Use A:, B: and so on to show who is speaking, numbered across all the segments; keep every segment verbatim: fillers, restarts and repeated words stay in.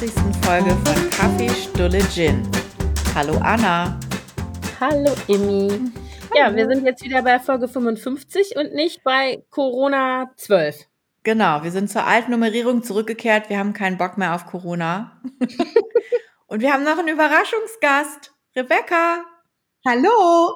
A: fünfundfünfzigsten Folge von Kaffee, Stulle, Gin. Hallo Anna.
B: Hallo Emmy. Ja, wir sind jetzt wieder bei Folge fünfundfünfzig und nicht bei Corona zwölf.
A: Genau, wir sind zur alten Nummerierung zurückgekehrt. Wir haben keinen Bock mehr auf Corona. Und wir haben noch einen Überraschungsgast. Rebecca.
C: Hallo.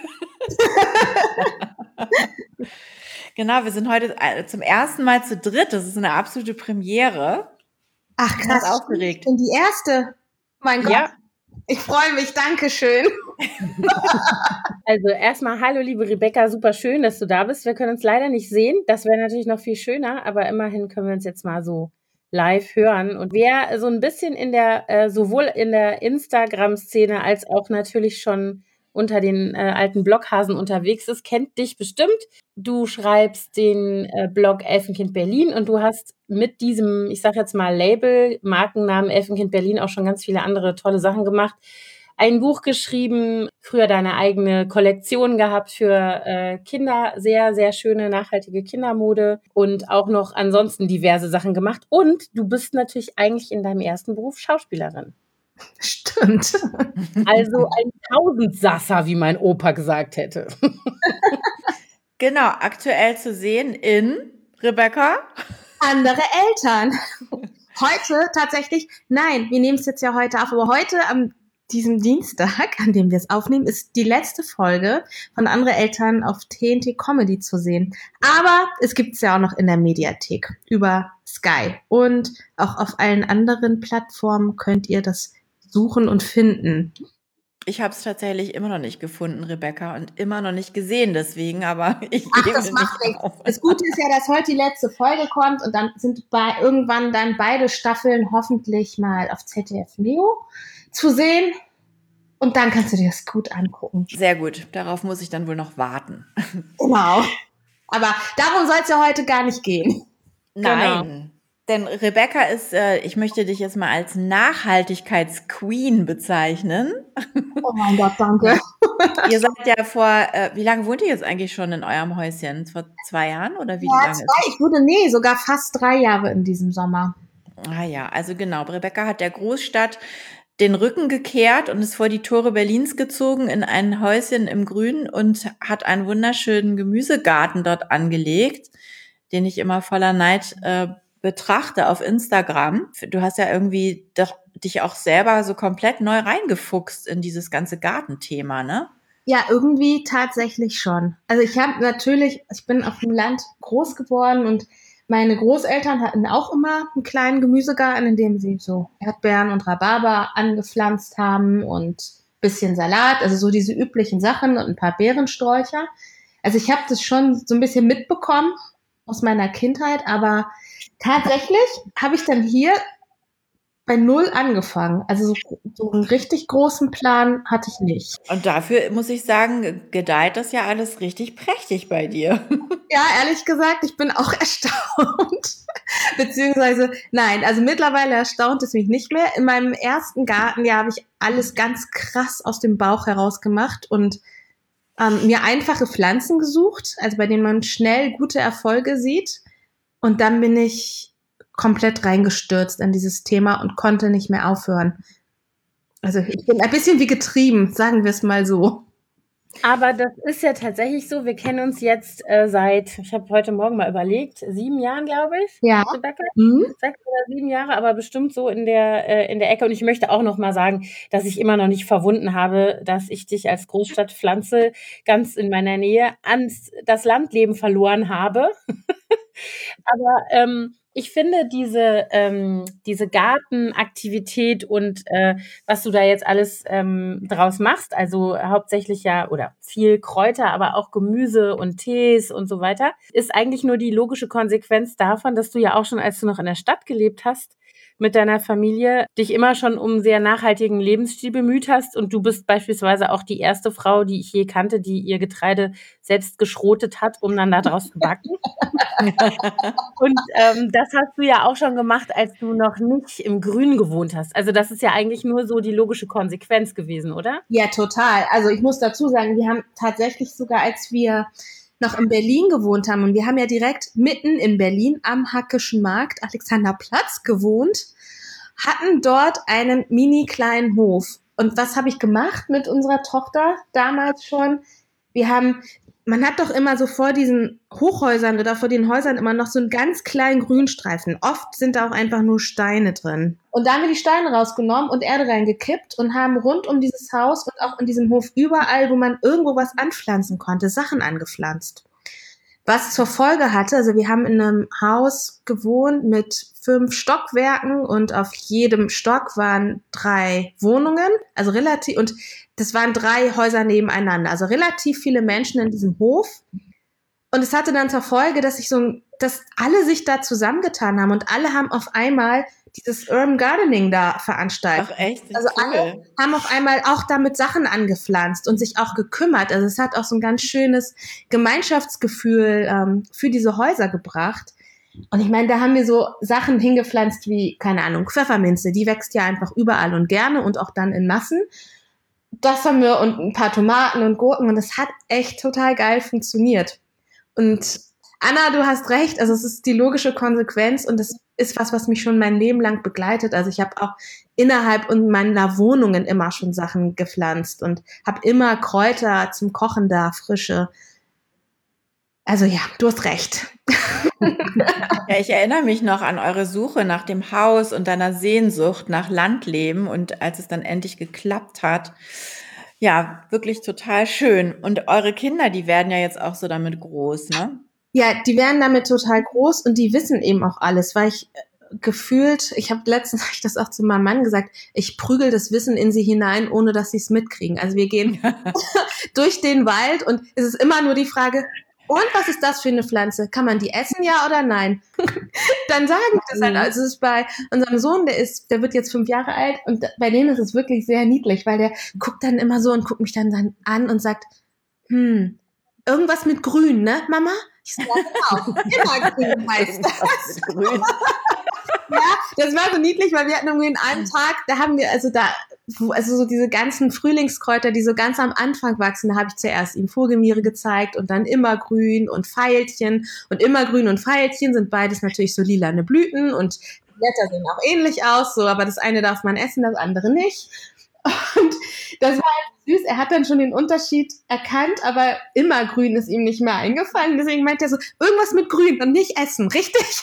A: Genau, wir sind heute zum ersten Mal zu dritt. Das ist eine absolute Premiere.
C: Ach
A: Ich bin ganz
C: krass,
A: aufgeregt.
C: ich bin die Erste. Mein Gott,
B: Ja,
C: ich freue mich, Dankeschön.
B: also erstmal hallo liebe Rebecca, super schön, dass du da bist. Wir können uns leider nicht sehen, das wäre natürlich noch viel schöner, aber immerhin können wir uns jetzt mal so live hören. Und wer so ein bisschen in der, äh, sowohl in der Instagram-Szene als auch natürlich schon unter den äh, alten Bloghasen unterwegs ist, kennt dich bestimmt. Du schreibst den äh, Blog Elfenkind Berlin und du hast mit diesem, ich sag jetzt mal Label, Markennamen Elfenkind Berlin auch schon ganz viele andere tolle Sachen gemacht. Ein Buch geschrieben, früher deine eigene Kollektion gehabt für äh, Kinder, sehr, sehr schöne, nachhaltige Kindermode und auch noch ansonsten diverse Sachen gemacht. Und du bist natürlich eigentlich in deinem ersten Beruf Schauspielerin.
C: Stimmt.
B: Also ein Tausendsasser, wie mein Opa gesagt hätte.
A: Genau, aktuell zu sehen in Rebecca.
C: Andere Eltern. Heute tatsächlich, nein, wir nehmen es jetzt ja heute auf, aber heute am diesem Dienstag, an dem wir es aufnehmen, ist die letzte Folge von Andere Eltern auf T N T Comedy zu sehen. Aber es gibt es ja auch noch in der Mediathek über Sky. Und auch auf allen anderen Plattformen könnt ihr das suchen und finden.
A: Ich habe es tatsächlich immer noch nicht gefunden, Rebecca, und immer noch nicht gesehen deswegen, aber ich
C: Ach,
A: gebe
C: das macht
A: nicht
C: nichts.
A: auf.
C: Das Gute ist ja, dass heute die letzte Folge kommt und dann sind bei, irgendwann dann beide Staffeln hoffentlich mal auf Z D F Neo zu sehen. Und dann kannst du dir das gut angucken.
A: Sehr gut, darauf muss ich dann wohl noch warten.
C: Genau. Aber darum soll es ja heute gar nicht gehen.
A: Nein,
B: Genau.
A: denn Rebecca ist, äh, ich möchte dich jetzt mal als Nachhaltigkeitsqueen bezeichnen.
C: Oh mein Gott, danke.
A: Ihr seid ja vor, äh, wie lange wohnt ihr jetzt eigentlich schon in eurem Häuschen? Vor zwei Jahren oder wie
C: Ja,
A: lange?
C: zwei, ich wurde, nee, sogar fast drei Jahre in diesem Sommer.
A: Ah ja, also genau, Rebecca hat der Großstadt den Rücken gekehrt und ist vor die Tore Berlins gezogen in ein Häuschen im Grün und hat einen wunderschönen Gemüsegarten dort angelegt, den ich immer voller Neid äh, betrachte auf Instagram. Du hast ja irgendwie doch dich auch selber so komplett neu reingefuchst in dieses ganze Gartenthema, ne?
C: Ja, irgendwie tatsächlich schon. Also ich habe natürlich, ich bin auf dem Land groß geworden und meine Großeltern hatten auch immer einen kleinen Gemüsegarten, in dem sie so Erdbeeren und Rhabarber angepflanzt haben und bisschen Salat, also so diese üblichen Sachen und ein paar Beerensträucher. Also ich habe das schon so ein bisschen mitbekommen aus meiner Kindheit, aber tatsächlich habe ich dann hier bei Null angefangen. Also so, so einen richtig großen Plan hatte ich nicht.
A: Und dafür muss ich sagen, gedeiht das ja alles richtig prächtig bei dir.
C: Ja, ehrlich gesagt, ich bin auch erstaunt. Beziehungsweise, nein, also mittlerweile erstaunt es mich nicht mehr. In meinem ersten Gartenjahr habe ich alles ganz krass aus dem Bauch heraus gemacht und ähm, mir einfache Pflanzen gesucht, also bei denen man schnell gute Erfolge sieht. Und dann bin ich komplett reingestürzt in dieses Thema und konnte nicht mehr aufhören. Also ich bin ein bisschen wie getrieben, sagen wir es mal so.
B: Aber das ist ja tatsächlich so, wir kennen uns jetzt äh, seit, ich habe heute Morgen mal überlegt, sieben Jahren, glaube ich,
C: Ja.
B: Rebecca?
C: Mhm.
B: Sechs oder sieben Jahre, aber bestimmt so in der, äh, in der Ecke. Und ich möchte auch noch mal sagen, dass ich immer noch nicht verwunden habe, dass ich dich als Großstadtpflanze ganz in meiner Nähe ans das Landleben verloren habe. Aber ähm, ich finde diese, ähm, diese Gartenaktivität und äh, was du da jetzt alles ähm, draus machst, also hauptsächlich ja oder viel Kräuter, aber auch Gemüse und Tees und so weiter, ist eigentlich nur die logische Konsequenz davon, dass du ja auch schon, als du noch in der Stadt gelebt hast, mit deiner Familie dich immer schon um einen sehr nachhaltigen Lebensstil bemüht hast und du bist beispielsweise auch die erste Frau, die ich je kannte, die ihr Getreide selbst geschrotet hat, um dann daraus zu backen. Und ähm, das hast du ja auch schon gemacht, als du noch nicht im Grün gewohnt hast. Also das ist ja eigentlich nur so die logische Konsequenz gewesen, oder?
C: Ja, total. Also ich muss dazu sagen, wir haben tatsächlich sogar, als wir noch in Berlin gewohnt haben, und wir haben ja direkt mitten in Berlin am Hackischen Markt, Alexanderplatz, gewohnt, hatten dort einen mini kleinen Hof. Und was habe ich gemacht mit unserer Tochter damals schon? Wir haben, man hat doch immer so vor diesen Hochhäusern oder vor den Häusern immer noch so einen ganz kleinen Grünstreifen. Oft sind da auch einfach nur Steine drin. Und da haben wir die Steine rausgenommen und Erde reingekippt und haben rund um dieses Haus und auch in diesem Hof überall, wo man irgendwo was anpflanzen konnte, Sachen angepflanzt. Was zur Folge hatte, also wir haben in einem Haus gewohnt mit fünf Stockwerken und auf jedem Stock waren drei Wohnungen, also relativ, und das waren drei Häuser nebeneinander, also relativ viele Menschen in diesem Hof. Und es hatte dann zur Folge, dass ich so, dass alle sich da zusammengetan haben und alle haben auf einmal dieses Urban Gardening da veranstaltet.
A: Ach echt?
C: Also
A: Cool.
C: alle haben auf einmal auch damit Sachen angepflanzt und sich auch gekümmert. Also es hat auch so ein ganz schönes Gemeinschaftsgefühl ähm, für diese Häuser gebracht. Und ich meine, da haben wir so Sachen hingepflanzt wie, keine Ahnung, Pfefferminze. Die wächst ja einfach überall und gerne und auch dann in Massen. Das haben wir und ein paar Tomaten und Gurken und das hat echt total geil funktioniert. Und Anna, du hast recht, also es ist die logische Konsequenz und das ist was, was mich schon mein Leben lang begleitet. Also ich habe auch innerhalb meiner Wohnungen immer schon Sachen gepflanzt und habe immer Kräuter zum Kochen da, frische. Also ja, du hast recht.
A: Ja, ich erinnere mich noch an eure Suche nach dem Haus und deiner Sehnsucht nach Landleben und als es dann endlich geklappt hat. Ja, wirklich total schön. Und eure Kinder, die werden ja jetzt auch so damit groß, ne?
C: Ja, die werden damit total groß und die wissen eben auch alles, weil ich gefühlt, ich habe letztens hab ich das auch zu meinem Mann gesagt, ich prügel das Wissen in sie hinein, ohne dass sie es mitkriegen. Also wir gehen durch den Wald und es ist immer nur die Frage, und was ist das für eine Pflanze? Kann man die essen, ja oder nein? Dann sagen die das halt. Also es ist bei unserem Sohn, der ist, der wird jetzt fünf Jahre alt und bei dem ist es wirklich sehr niedlich, weil der guckt dann immer so und guckt mich dann, dann an und sagt, hm, irgendwas mit Grün, ne, Mama? Ich sage, ja, genau, immer Grün heißt das. Grün. Ja, das war so niedlich, weil wir hatten irgendwie in einem Tag, da haben wir, also da, also so diese ganzen Frühlingskräuter, die so ganz am Anfang wachsen, da habe ich zuerst ihm Vogelmiere gezeigt und dann Immergrün und Veilchen und Immergrün und Veilchen sind beides natürlich so lilane Blüten und die Blätter sehen auch ähnlich aus, so, aber das eine darf man essen, das andere nicht. Und das war halt süß. Er hat dann schon den Unterschied erkannt, aber Immergrün ist ihm nicht mehr eingefallen. Deswegen meint er so, irgendwas mit Grün und nicht essen, richtig?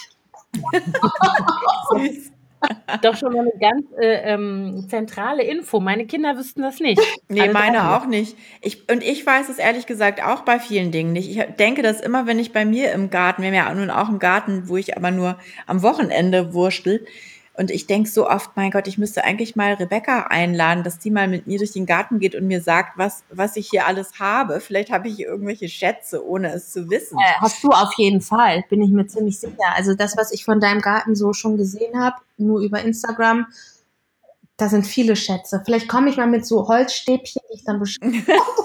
B: Doch schon mal eine ganz äh, ähm, zentrale Info. Meine Kinder wüssten das nicht.
A: Nee,
B: Alle
A: meine
B: drei.
A: auch nicht. Ich, und ich weiß es ehrlich gesagt auch bei vielen Dingen nicht. Ich denke, dass immer, wenn ich bei mir im Garten, wir haben ja nun auch einen Garten, wo ich aber nur am Wochenende wurschtel, und ich denke so oft, mein Gott, ich müsste eigentlich mal Rebecca einladen, dass die mal mit mir durch den Garten geht und mir sagt, was, was ich hier alles habe. Vielleicht habe ich hier irgendwelche Schätze, ohne es zu wissen.
C: Äh, hast du auf jeden Fall, bin ich mir ziemlich sicher. Also das, was ich von deinem Garten so schon gesehen habe, nur über Instagram, da sind viele Schätze. Vielleicht komme ich mal mit so Holzstäbchen, die ich dann bestimmt.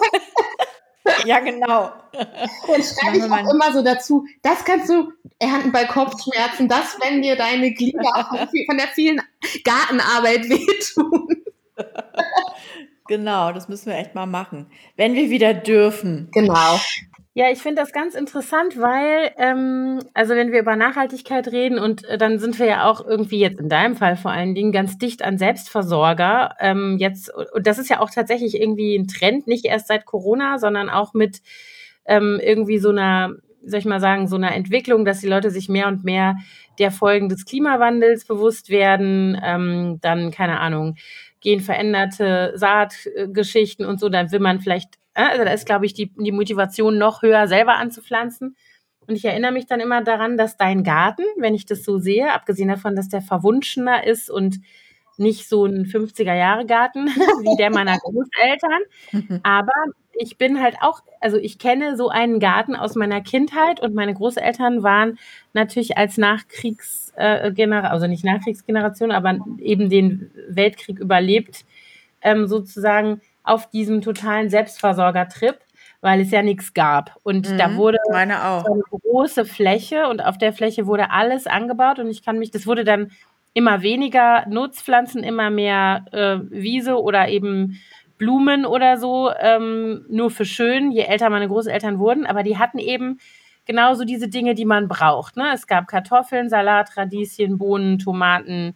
A: Ja, genau.
C: Dann schreibe ich auch immer so dazu, das kannst du, er hat bei Kopfschmerzen, das, wenn dir deine Glieder von der vielen Gartenarbeit wehtun.
A: Genau, das müssen wir echt mal machen. Wenn wir wieder dürfen.
C: Genau.
B: Ja, ich finde das ganz interessant, weil, ähm, also wenn wir über Nachhaltigkeit reden und äh, dann sind wir ja auch irgendwie jetzt in deinem Fall vor allen Dingen ganz dicht an Selbstversorger. Ähm, jetzt, und das ist ja auch tatsächlich irgendwie ein Trend, nicht erst seit Corona, sondern auch mit ähm, irgendwie so einer, soll ich mal sagen, so einer Entwicklung, dass die Leute sich mehr und mehr der Folgen des Klimawandels bewusst werden. Ähm, dann, keine Ahnung, genveränderte Saatgeschichten und so, dann will man vielleicht, also da ist, glaube ich, die, die Motivation noch höher, selber anzupflanzen. Und ich erinnere mich dann immer daran, dass dein Garten, wenn ich das so sehe, abgesehen davon, dass der verwunschener ist und nicht so ein fünfziger-Jahre-Garten wie der meiner Großeltern, aber ich bin halt auch, also ich kenne so einen Garten aus meiner Kindheit und meine Großeltern waren natürlich als Nachkriegsgeneration, also nicht Nachkriegsgeneration, aber eben den Weltkrieg überlebt, ähm, sozusagen auf diesem totalen Selbstversorgertrip, weil es ja nichts gab. Und
A: Mhm,
B: da wurde
A: meine auch.
B: so eine große Fläche und auf der Fläche wurde alles angebaut und ich kann mich, das wurde dann immer weniger Nutzpflanzen, immer mehr äh, Wiese oder eben Blumen oder so, ähm, nur für schön, je älter meine Großeltern wurden, aber die hatten eben genauso diese Dinge, die man braucht. Ne? Es gab Kartoffeln, Salat, Radieschen, Bohnen, Tomaten,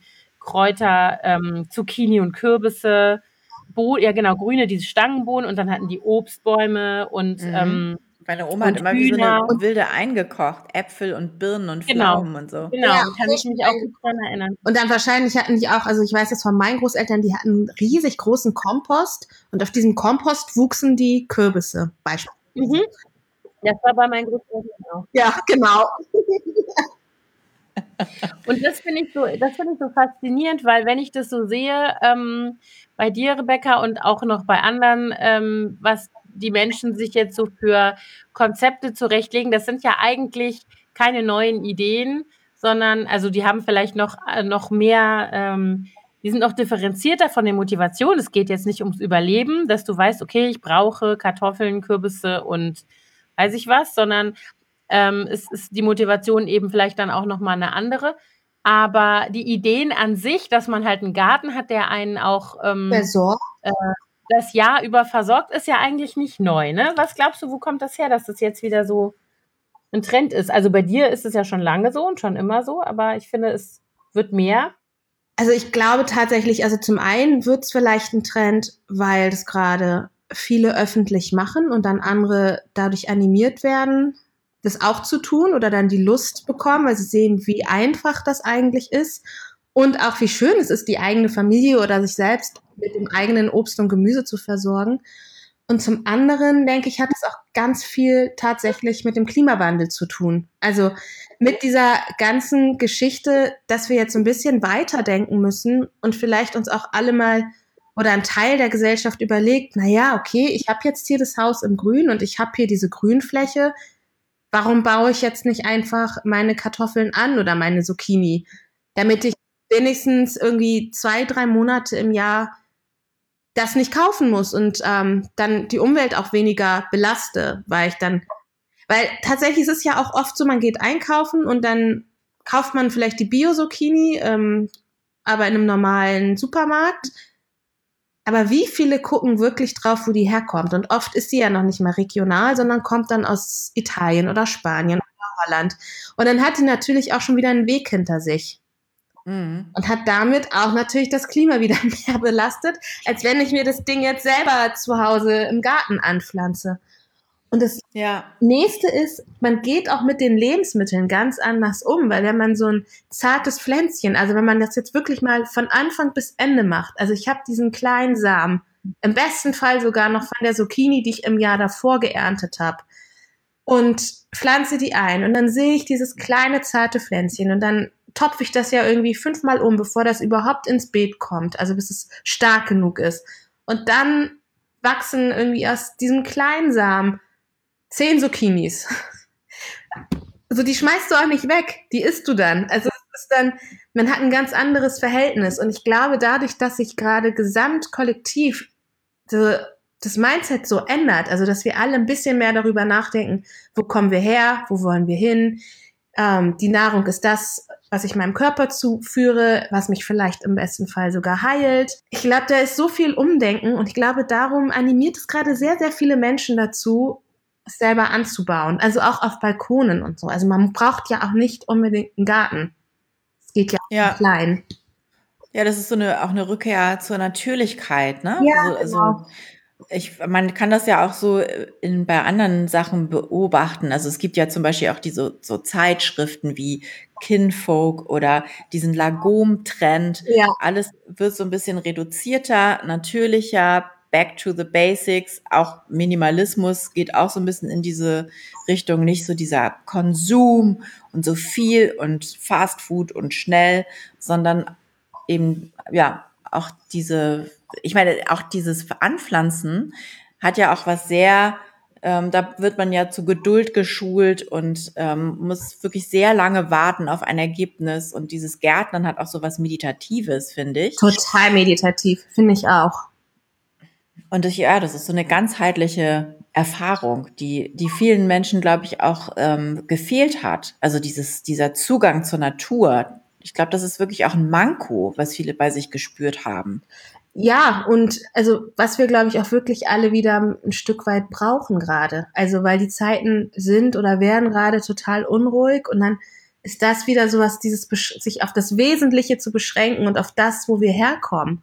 B: Kräuter, ähm, Zucchini und Kürbisse, Bo- ja genau, grüne, diese Stangenbohnen und dann hatten die Obstbäume und,
A: Mhm.
B: ähm,
A: Meine Oma hat
B: und
A: immer wie so
B: Hühner.
A: eine wilde eingekocht, Äpfel und Birnen und
B: Genau,
A: Pflaumen und so.
B: genau,
C: Ja,
B: kann ich mich auch gut dran erinnern.
C: Und dann wahrscheinlich hatten die auch, also ich weiß das von meinen Großeltern, die hatten einen riesig großen Kompost und auf diesem Kompost wuchsen die Kürbisse beispielsweise.
B: Mhm. Das war bei meinen Großeltern auch.
C: Ja, genau.
B: Und das finde ich so, das finde ich so faszinierend, weil wenn ich das so sehe, ähm, bei dir, Rebecca, und auch noch bei anderen, ähm, was die Menschen sich jetzt so für Konzepte zurechtlegen, das sind ja eigentlich keine neuen Ideen, sondern, also die haben vielleicht noch, äh, noch mehr, ähm, die sind noch differenzierter von der Motivation. Es geht jetzt nicht ums Überleben, dass du weißt, okay, ich brauche Kartoffeln, Kürbisse und weiß ich was, sondern ähm, ist, ist die Motivation eben vielleicht dann auch nochmal eine andere. Aber die Ideen an sich, dass man halt einen Garten hat, der einen auch ähm,
C: Versorgt.
B: äh, das Jahr über versorgt, ist ja eigentlich nicht neu, ne? Was glaubst du, wo kommt das her, dass das jetzt wieder so ein Trend ist? Also bei dir ist es ja schon lange so und schon immer so, aber ich finde, es wird mehr.
C: Also ich glaube tatsächlich, also zum einen wird es vielleicht ein Trend, weil das gerade viele öffentlich machen und dann andere dadurch animiert werden, das auch zu tun oder dann die Lust bekommen, weil sie sehen, wie einfach das eigentlich ist und auch wie schön es ist, die eigene Familie oder sich selbst mit dem eigenen Obst und Gemüse zu versorgen. Und zum anderen, denke ich, hat es auch ganz viel tatsächlich mit dem Klimawandel zu tun. Also mit dieser ganzen Geschichte, dass wir jetzt ein bisschen weiterdenken müssen und vielleicht uns auch alle mal oder ein Teil der Gesellschaft überlegt, na ja, okay, ich habe jetzt hier das Haus im Grün und ich habe hier diese Grünfläche. Warum baue ich jetzt nicht einfach meine Kartoffeln an oder meine Zucchini, damit ich wenigstens irgendwie zwei, drei Monate im Jahr das nicht kaufen muss und ähm, dann die Umwelt auch weniger belaste, weil ich dann, weil tatsächlich ist es ja auch oft so, man geht einkaufen und dann kauft man vielleicht die Bio-Zucchini, ähm, aber in einem normalen Supermarkt. Aber wie viele gucken wirklich drauf, wo die herkommt? Und oft ist sie ja noch nicht mal regional, sondern kommt dann aus Italien oder Spanien oder Holland. Und dann hat die natürlich auch schon wieder einen Weg hinter sich.
A: Mhm.
C: Und hat damit auch natürlich das Klima wieder mehr belastet, als wenn ich mir das Ding jetzt selber zu Hause im Garten anpflanze. Und das
A: Ja.
C: Nächste ist, man geht auch mit den Lebensmitteln ganz anders um, weil wenn man so ein zartes Pflänzchen, also wenn man das jetzt wirklich mal von Anfang bis Ende macht, also ich habe diesen kleinen Samen, im besten Fall sogar noch von der Zucchini, die ich im Jahr davor geerntet habe, und pflanze die ein und dann sehe ich dieses kleine zarte Pflänzchen und dann topfe ich das ja irgendwie fünfmal um, bevor das überhaupt ins Beet kommt, also bis es stark genug ist. Und dann wachsen irgendwie aus diesem kleinen Samen zehn Zucchinis. Also die schmeißt du auch nicht weg, die isst du dann. Also es ist dann, man hat ein ganz anderes Verhältnis. Und ich glaube, dadurch, dass sich gerade gesamtkollektiv so das Mindset so ändert, also dass wir alle ein bisschen mehr darüber nachdenken, wo kommen wir her, wo wollen wir hin, ähm, die Nahrung ist das, was ich meinem Körper zuführe, was mich vielleicht im besten Fall sogar heilt. Ich glaube, da ist so viel Umdenken und ich glaube, darum animiert es gerade sehr, sehr viele Menschen dazu, es selber anzubauen. Also auch auf Balkonen und so. Also man braucht ja auch nicht unbedingt einen Garten. Es geht ja auch
A: Ja.
C: klein.
A: Ja, das ist so eine auch eine Rückkehr zur Natürlichkeit, ne?
C: Ja,
A: So,
C: genau.
A: also ich, man kann das ja auch so in, bei anderen Sachen beobachten. Also es gibt ja zum Beispiel auch diese so Zeitschriften wie Kinfolk oder diesen Lagom-Trend.
C: Ja.
A: Alles wird so ein bisschen reduzierter, natürlicher, back to the basics. Auch Minimalismus geht auch so ein bisschen in diese Richtung. Nicht so dieser Konsum und so viel und Fast Food und schnell, sondern eben, ja, auch diese, ich meine, auch dieses Anpflanzen hat ja auch was sehr, ähm, da wird man ja zu Geduld geschult und ähm, muss wirklich sehr lange warten auf ein Ergebnis. Und dieses Gärtnern hat auch so was Meditatives, finde ich.
C: Total meditativ, finde ich auch.
A: Und ich, ja, das ist so eine ganzheitliche Erfahrung, die, die vielen Menschen, glaube ich, auch ähm, gefehlt hat. Also dieses, dieser Zugang zur Natur. Ich glaube, das ist wirklich auch ein Manko, was viele bei sich gespürt haben.
C: Ja, und also was wir, glaube ich, auch wirklich alle wieder ein Stück weit brauchen gerade. Also weil die Zeiten sind oder werden gerade total unruhig und dann ist das wieder sowas, dieses sich auf das Wesentliche zu beschränken und auf das, wo wir herkommen.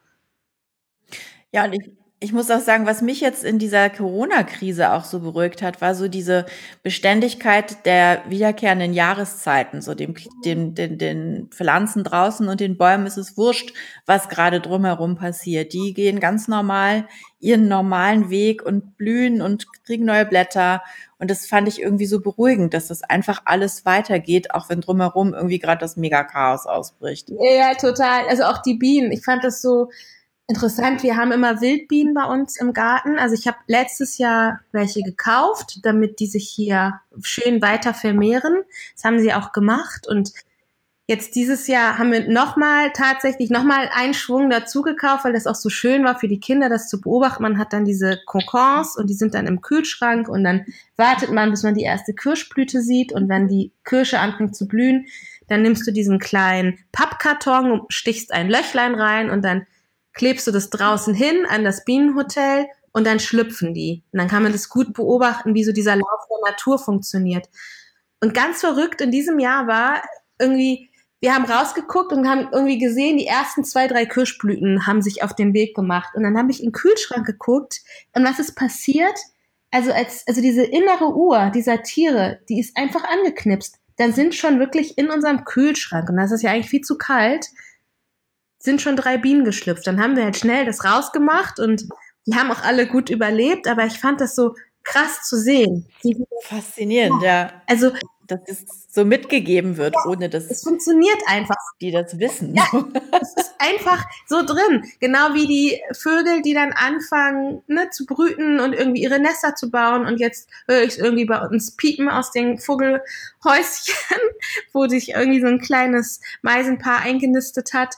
A: Ja, und ich, ich muss auch sagen, was mich jetzt in dieser Corona-Krise auch so beruhigt hat, war so diese Beständigkeit der wiederkehrenden Jahreszeiten, so dem, dem, den, den Pflanzen draußen und den Bäumen ist es wurscht, was gerade drumherum passiert. Die gehen ganz normal ihren normalen Weg und blühen und kriegen neue Blätter. Und das fand ich irgendwie so beruhigend, dass das einfach alles weitergeht, auch wenn drumherum irgendwie gerade das Mega-Chaos ausbricht.
C: Ja, total. Also auch die Bienen. Ich fand das so interessant. Wir haben immer Wildbienen bei uns im Garten. Also ich habe letztes Jahr welche gekauft, damit die sich hier schön weiter vermehren. Das haben sie auch gemacht. Und jetzt dieses Jahr haben wir nochmal tatsächlich nochmal einen Schwung dazu gekauft, weil das auch so schön war für die Kinder, das zu beobachten. Man hat dann diese Kokons und die sind dann im Kühlschrank und dann wartet man, bis man die erste Kirschblüte sieht. Und wenn die Kirsche anfängt zu blühen, dann nimmst du diesen kleinen Pappkarton und stichst ein Löchlein rein und dann klebst du das draußen hin an das Bienenhotel und dann schlüpfen die. Und dann kann man das gut beobachten, wie so dieser Lauf der Natur funktioniert. Und ganz verrückt in diesem Jahr war irgendwie, wir haben rausgeguckt und haben irgendwie gesehen, die ersten zwei, drei Kirschblüten haben sich auf den Weg gemacht. Und dann habe ich in den Kühlschrank geguckt und was ist passiert? Also als, also diese innere Uhr dieser Tiere, die ist einfach angeknipst. Dann sind schon wirklich in unserem Kühlschrank, und das ist ja eigentlich viel zu kalt, sind schon drei Bienen geschlüpft. Dann haben wir halt schnell das rausgemacht und die haben auch alle gut überlebt, aber ich fand das so krass zu sehen.
A: Faszinierend, ja. ja.
C: Also,
A: dass es so mitgegeben wird, ja, ohne dass
C: es funktioniert einfach.
A: Die das wissen.
C: Ja, es ist einfach so drin. Genau wie die Vögel, die dann anfangen, ne, zu brüten und irgendwie ihre Nester zu bauen. Und jetzt höre ich es irgendwie bei uns piepen aus den Vogelhäuschen, wo sich irgendwie so ein kleines Meisenpaar eingenistet hat.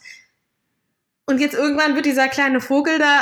C: Und jetzt irgendwann wird dieser kleine Vogel da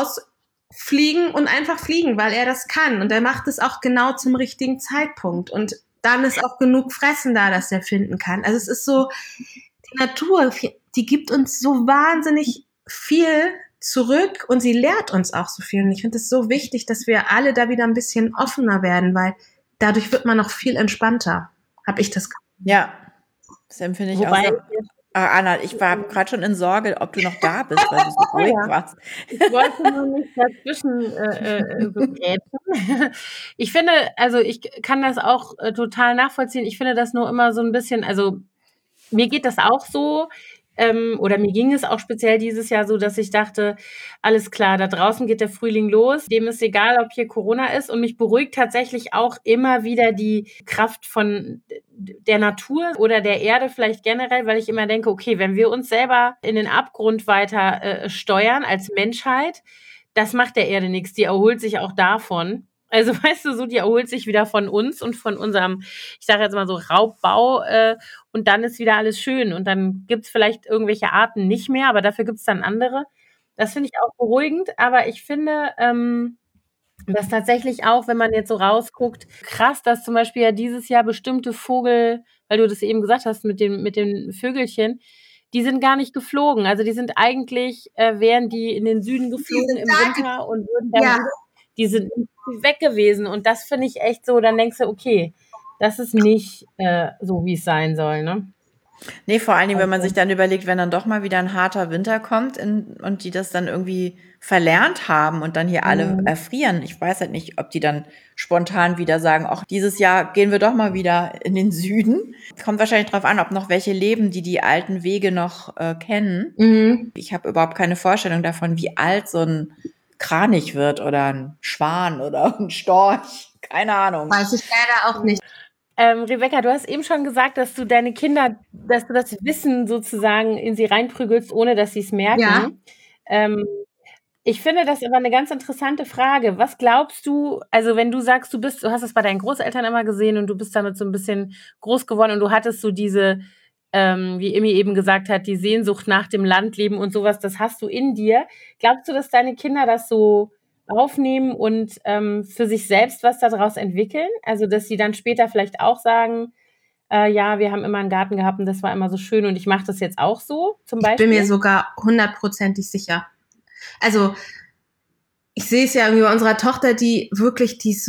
C: rausfliegen und einfach fliegen, weil er das kann. Und er macht es auch genau zum richtigen Zeitpunkt. Und dann ist auch genug Fressen da, dass er finden kann. Also es ist so, die Natur, die gibt uns so wahnsinnig viel zurück und sie lehrt uns auch so viel. Und ich finde es so wichtig, dass wir alle da wieder ein bisschen offener werden, weil dadurch wird man noch viel entspannter, habe ich das Gefühl.
A: Ja, das empfinde ich
B: Wobei,
A: auch so. Ah, Anna, ich war gerade schon in Sorge, ob du noch da bist, weil du so ruhig
B: ja.
A: warst.
B: Ich wollte nur nicht dazwischen äh, äh, begräben. Ich finde, also ich kann das auch äh, total nachvollziehen. Ich finde das nur immer so ein bisschen, also mir geht das auch so, ähm, oder mir ging es auch speziell dieses Jahr so, dass ich dachte, alles klar, da draußen geht der Frühling los, dem ist egal, ob hier Corona ist, und mich beruhigt tatsächlich auch immer wieder die Kraft von der Natur oder der Erde vielleicht generell, weil ich immer denke, okay, wenn wir uns selber in den Abgrund weiter äh, steuern als Menschheit, das macht der Erde nichts, die erholt sich auch davon. Also weißt du, so die erholt sich wieder von uns und von unserem, ich sage jetzt mal so Raubbau, äh, und dann ist wieder alles schön und dann gibt's vielleicht irgendwelche Arten nicht mehr, aber dafür gibt's dann andere. Das finde ich auch beruhigend, aber ich finde, ähm, dass tatsächlich auch, wenn man jetzt so rausguckt, krass, dass zum Beispiel ja dieses Jahr bestimmte Vogel, weil du das eben gesagt hast mit dem, mit den Vögelchen, die sind gar nicht geflogen. Also die sind eigentlich, äh, wären die in den Süden geflogen im Winter und würden dann
C: Ja.
B: wieder, die sind weg gewesen. Und das finde ich echt so, dann denkst du, okay, das ist nicht äh, so, wie es sein soll, ne?
A: Nee, vor allen Dingen, wenn man sich dann überlegt, wenn dann doch mal wieder ein harter Winter kommt in, und die das dann irgendwie verlernt haben und dann hier alle
B: Mhm.
A: erfrieren. Ich weiß halt nicht, ob die dann spontan wieder sagen, ach, dieses Jahr gehen wir doch mal wieder in den Süden. Kommt wahrscheinlich drauf an, ob noch welche leben, die die alten Wege noch äh, kennen.
C: Mhm.
A: Ich habe überhaupt keine Vorstellung davon, wie alt so ein Kranich wird oder ein Schwan oder ein Storch. Keine Ahnung.
C: Weiß ich leider auch nicht.
B: Ähm, Rebecca, du hast eben schon gesagt, dass du deine Kinder, dass du das Wissen sozusagen in sie reinprügelst, ohne dass sie es merken.
C: Ja.
B: Ähm, ich finde das aber eine ganz interessante Frage. Was glaubst du, also wenn du sagst, du bist, du hast es bei deinen Großeltern immer gesehen und du bist damit so ein bisschen groß geworden und du hattest so diese, ähm, wie Emmy eben gesagt hat, die Sehnsucht nach dem Landleben und sowas, das hast du in dir. Glaubst du, dass deine Kinder das so aufnehmen und ähm, für sich selbst was daraus entwickeln? Also, dass sie dann später vielleicht auch sagen, äh, ja, wir haben immer einen Garten gehabt und das war immer so schön und ich mache das jetzt auch so, zum
C: Ich
B: Beispiel?
C: bin mir sogar hundertprozentig sicher. Also, ich sehe es ja irgendwie bei unserer Tochter, die wirklich, die ist so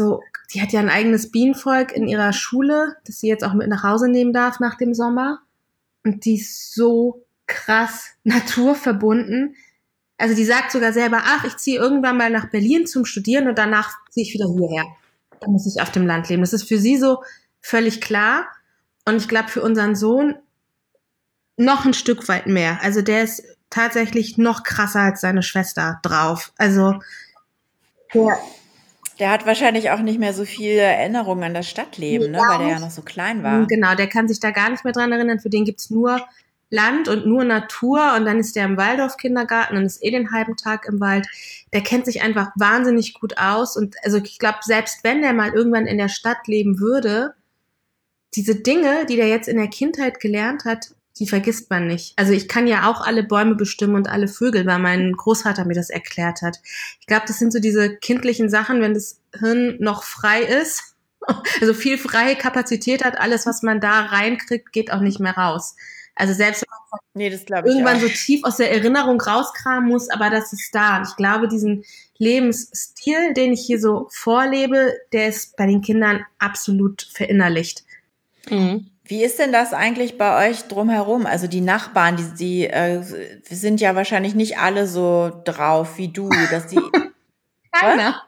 C: die hat ja ein eigenes Bienenvolk in ihrer Schule, das sie jetzt auch mit nach Hause nehmen darf nach dem Sommer. Und die ist so krass naturverbunden. Also die sagt sogar selber, ach, ich ziehe irgendwann mal nach Berlin zum Studieren und danach ziehe ich wieder hierher. Dann muss ich auf dem Land leben. Das ist für sie so völlig klar. Und ich glaube, für unseren Sohn noch ein Stück weit mehr. Also der ist tatsächlich noch krasser als seine Schwester drauf. Also der,
A: Der hat wahrscheinlich auch nicht mehr so viele Erinnerungen an das Stadtleben, ne? Weil der ja noch so klein war.
C: Genau, der kann sich da gar nicht mehr dran erinnern. Für den gibt's nur Land und nur Natur. Und dann ist der im Waldorf-Kindergarten und ist eh den halben Tag im Wald. Der kennt sich einfach wahnsinnig gut aus. Und also ich glaube, selbst wenn der mal irgendwann in der Stadt leben würde, diese Dinge, die der jetzt in der Kindheit gelernt hat, die vergisst man nicht. Also ich kann ja auch alle Bäume bestimmen und alle Vögel, weil mein Großvater mir das erklärt hat. Ich glaube, das sind so diese kindlichen Sachen, wenn das Hirn noch frei ist, also viel freie Kapazität hat, alles, was man da reinkriegt, geht auch nicht mehr raus. Also selbst wenn man
A: Nee, das glaube ich
C: irgendwann
A: auch.
C: so tief aus der Erinnerung rauskramen muss, aber das ist da. Und ich glaube, diesen Lebensstil, den ich hier so vorlebe, der ist bei den Kindern absolut verinnerlicht.
B: Mhm.
A: Wie ist denn das eigentlich bei euch drumherum? Also die Nachbarn, die, die äh, sind ja wahrscheinlich nicht alle so drauf wie du, dass die.
C: Keiner.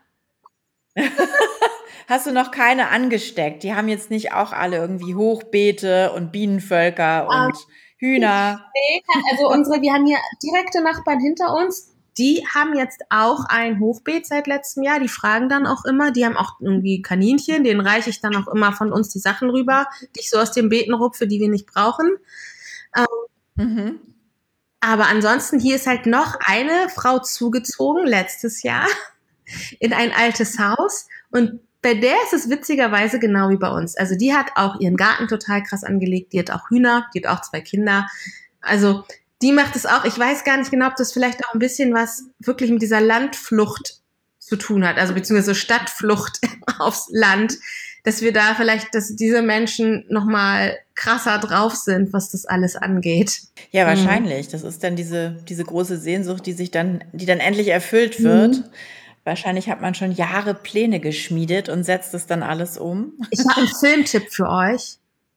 A: Hast du noch keine angesteckt? Die haben jetzt nicht auch alle irgendwie Hochbeete und Bienenvölker und Hühner.
C: Nee, also unsere, wir haben hier direkte Nachbarn hinter uns. Die haben jetzt auch ein Hochbeet seit letztem Jahr. Die fragen dann auch immer. Die haben auch irgendwie Kaninchen. Denen reiche ich dann auch immer von uns die Sachen rüber, die ich so aus den Beeten rupfe, die wir nicht brauchen. Ähm,
A: Mhm.
C: aber ansonsten, hier ist halt noch eine Frau zugezogen, letztes Jahr, in ein altes Haus. Und bei der ist es witzigerweise genau wie bei uns. Also die hat auch ihren Garten total krass angelegt. Die hat auch Hühner, die hat auch zwei Kinder. Also die macht es auch. Ich weiß gar nicht genau, ob das vielleicht auch ein bisschen was wirklich mit dieser Landflucht zu tun hat. Also beziehungsweise Stadtflucht aufs Land. Dass wir da vielleicht, dass diese Menschen nochmal krasser drauf sind, was das alles angeht.
A: Ja, wahrscheinlich. Das ist dann diese, diese große Sehnsucht, die sich dann, die dann endlich erfüllt wird.
C: Mhm.
A: Wahrscheinlich hat man schon Jahre Pläne geschmiedet und setzt es dann alles um.
C: Ich habe einen Filmtipp für euch.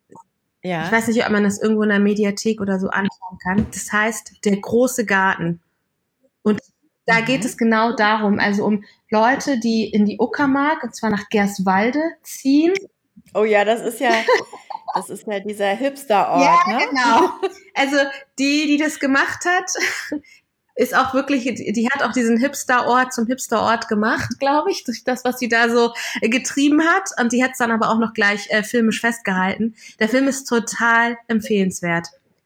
A: Ja.
C: Ich weiß nicht, ob man das irgendwo in der Mediathek oder so anschauen kann. Das heißt Der große Garten. Und da
A: Mhm.
C: geht es genau darum, also um Leute, die in die Uckermark, und zwar nach Gerswalde, ziehen.
A: Oh ja, das ist ja, das ist ja dieser Hipster-Ort,
C: Ja,
A: ne?
C: genau. Also die, die das gemacht hat, ist auch wirklich, die hat auch diesen Hipster-Ort zum Hipster-Ort gemacht, glaube ich, durch das, was sie da so äh, getrieben hat. Und die hat es dann aber auch noch gleich äh, filmisch festgehalten. Der Film ist total empfehlenswert.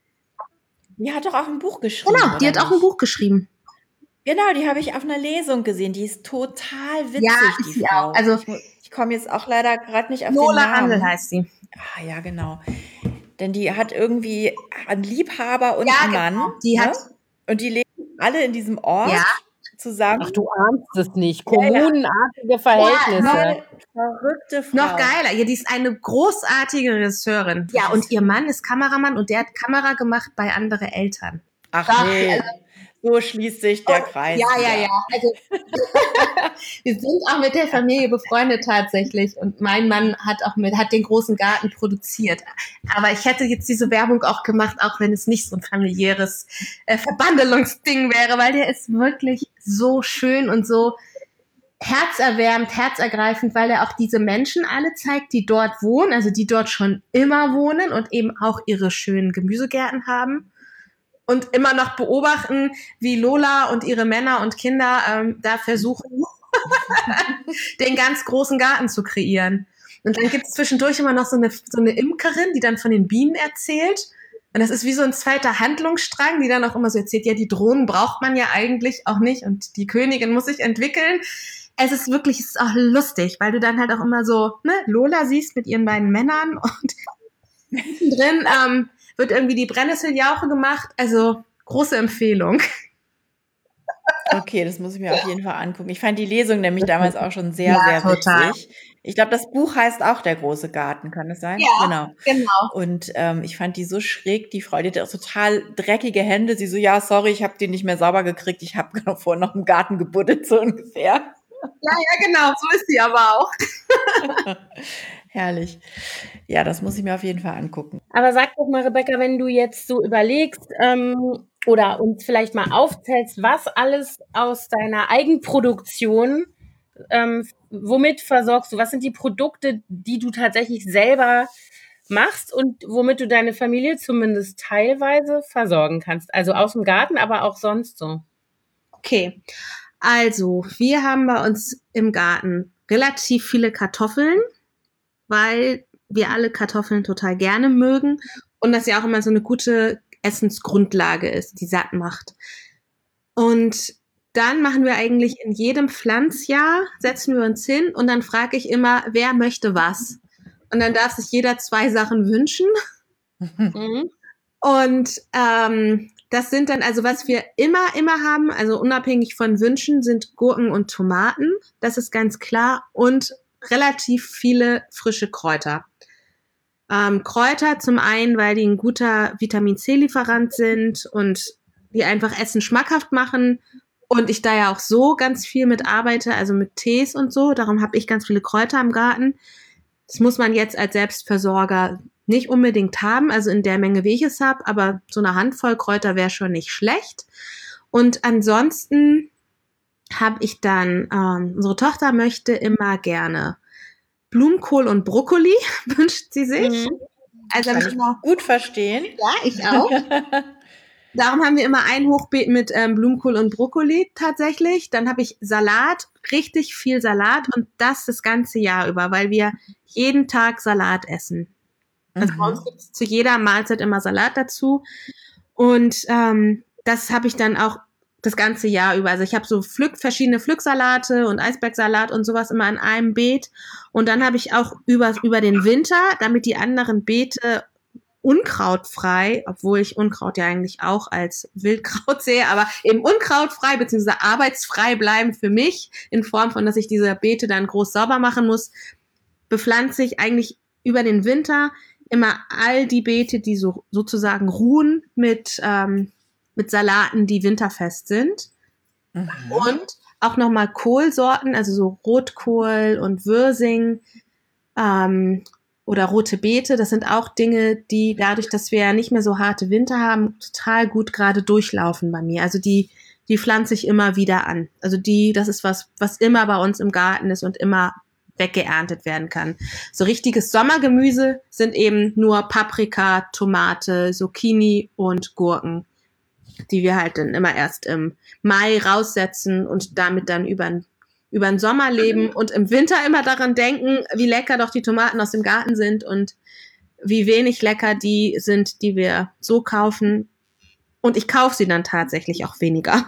A: Die hat doch auch ein Buch geschrieben.
C: Genau, die
A: oder
C: hat auch ein
A: nicht?
C: Buch geschrieben.
A: Genau, die habe ich auf einer Lesung gesehen. Die ist total witzig,
C: Ja, ist
A: die
C: sie
A: Frau.
C: auch. Also
A: ich mu- ich komme jetzt auch leider gerade nicht auf
C: Lola
A: den Namen.
C: Handel heißt sie.
A: Ah, ja, genau. Denn die hat irgendwie einen Liebhaber und
C: Ja,
A: einen Mann.
C: genau. Die hat-
A: ne? Und die leben alle in diesem Ort
C: Ja.
A: zusammen.
B: Ach, du ahnst es nicht. Kommunenartige Verhältnisse.
A: Voll verrückte Frau.
C: Noch geiler. Ja, die ist eine großartige Regisseurin. Ja, und ihr Mann ist Kameramann und der hat Kamera gemacht bei andere Eltern.
A: Ach
C: Doch,
A: nee, so schließt sich der Kreis.
C: Ja, ja,
A: wieder.
C: ja. Also, wir sind auch mit der Familie befreundet tatsächlich und mein Mann hat auch mit, hat den großen Garten produziert. Aber ich hätte jetzt diese Werbung auch gemacht, auch wenn es nicht so ein familiäres äh, Verbandelungsding wäre, weil der ist wirklich so schön und so herzerwärmend, herzergreifend, weil er auch diese Menschen alle zeigt, die dort wohnen, also die dort schon immer wohnen und eben auch ihre schönen Gemüsegärten haben. Und immer noch beobachten, wie Lola und ihre Männer und Kinder ähm, da versuchen, den ganz großen Garten zu kreieren. Und dann gibt es zwischendurch immer noch so eine, so eine Imkerin, die dann von den Bienen erzählt. Und das ist wie so ein zweiter Handlungsstrang, die dann auch immer so erzählt, ja, die Drohnen braucht man ja eigentlich auch nicht und die Königin muss sich entwickeln. Es ist wirklich, es ist auch lustig, weil du dann halt auch immer so, ne, Lola siehst mit ihren beiden Männern und drin ähm, wird irgendwie die Brennnesseljauche gemacht. Also große Empfehlung.
A: Okay, das muss ich mir auf jeden Fall angucken. Ich fand die Lesung nämlich damals auch schon sehr,
C: Ja,
A: sehr
C: total.
A: witzig. Ich glaube, das Buch heißt auch Der große Garten, kann es sein?
C: Ja.
A: Genau.
C: Genau.
A: Und ähm, ich fand die so schräg, die Frau, die hatte auch total dreckige Hände. Sie so, ja, sorry, ich habe die nicht mehr sauber gekriegt. Ich habe genau vorher noch im Garten gebuddelt, so ungefähr.
C: Ja, ja, genau, so ist sie aber auch.
A: Herrlich. Ja, das muss ich mir auf jeden Fall angucken.
B: Aber sag doch mal, Rebecca, wenn du jetzt so überlegst ähm, oder uns vielleicht mal aufzählst, was alles aus deiner Eigenproduktion, ähm, womit versorgst du? Was sind die Produkte, die du tatsächlich selber machst und womit du deine Familie zumindest teilweise versorgen kannst? Also aus dem Garten, aber auch sonst so.
C: Okay, also wir haben bei uns im Garten relativ viele Kartoffeln, weil wir alle Kartoffeln total gerne mögen und das ja auch immer so eine gute Essensgrundlage ist, die satt macht. Und dann machen wir eigentlich in jedem Pflanzjahr, setzen wir uns hin und dann frage ich immer, wer möchte was? Und dann darf sich jeder zwei Sachen wünschen.
B: Mhm.
C: Und ähm, das sind dann, also was wir immer, immer haben, also unabhängig von Wünschen, sind Gurken und Tomaten. Das ist ganz klar. Und relativ viele frische Kräuter. Ähm, Kräuter zum einen, weil die ein guter Vitamin-C-Lieferant sind und die einfach Essen schmackhaft machen. Und ich da ja auch so ganz viel mit arbeite, also mit Tees und so. Darum habe ich ganz viele Kräuter im Garten. Das muss man jetzt als Selbstversorger nicht unbedingt haben, also in der Menge, wie ich es habe, aber so eine Handvoll Kräuter wäre schon nicht schlecht. Und ansonsten habe ich dann, ähm, unsere Tochter möchte immer gerne Blumenkohl und Brokkoli, wünscht sie sich.
B: Mhm.
C: Also
A: Kann
C: hab ich
A: ich
C: immer,
A: gut verstehen.
C: ja, ich auch. Darum haben wir immer ein Hochbeet mit ähm, Blumenkohl und Brokkoli tatsächlich. Dann habe ich Salat, richtig viel Salat und das das ganze Jahr über, weil wir jeden Tag Salat essen. Also bei uns
A: Mhm.
C: gibt es zu jeder Mahlzeit immer Salat dazu. Und ähm, das habe ich dann auch das ganze Jahr über. Also ich habe so Pflück, verschiedene Pflücksalate und Eisbergsalat und sowas immer in einem Beet. Und dann habe ich auch über, über den Winter, damit die anderen Beete unkrautfrei, obwohl ich Unkraut ja eigentlich auch als Wildkraut sehe, aber eben unkrautfrei bzw. arbeitsfrei bleiben für mich, in Form von, dass ich diese Beete dann groß sauber machen muss, bepflanze ich eigentlich über den Winter immer all die Beete, die so sozusagen ruhen mit, ähm, mit Salaten, die winterfest sind.
A: Mhm.
C: Und auch nochmal Kohlsorten, also so Rotkohl und Würsing ähm, oder rote Beete. Das sind auch Dinge, die dadurch, dass wir ja nicht mehr so harte Winter haben, total gut gerade durchlaufen bei mir. Also die, die pflanze ich immer wieder an. Also die, das ist was, was immer bei uns im Garten ist und immer weggeerntet werden kann. So richtiges Sommergemüse sind eben nur Paprika, Tomate, Zucchini und Gurken, die wir halt dann immer erst im Mai raussetzen und damit dann über, über den Sommer leben und im Winter immer daran denken, wie lecker doch die Tomaten aus dem Garten sind und wie wenig lecker die sind, die wir so kaufen. Und ich kaufe sie dann tatsächlich auch weniger.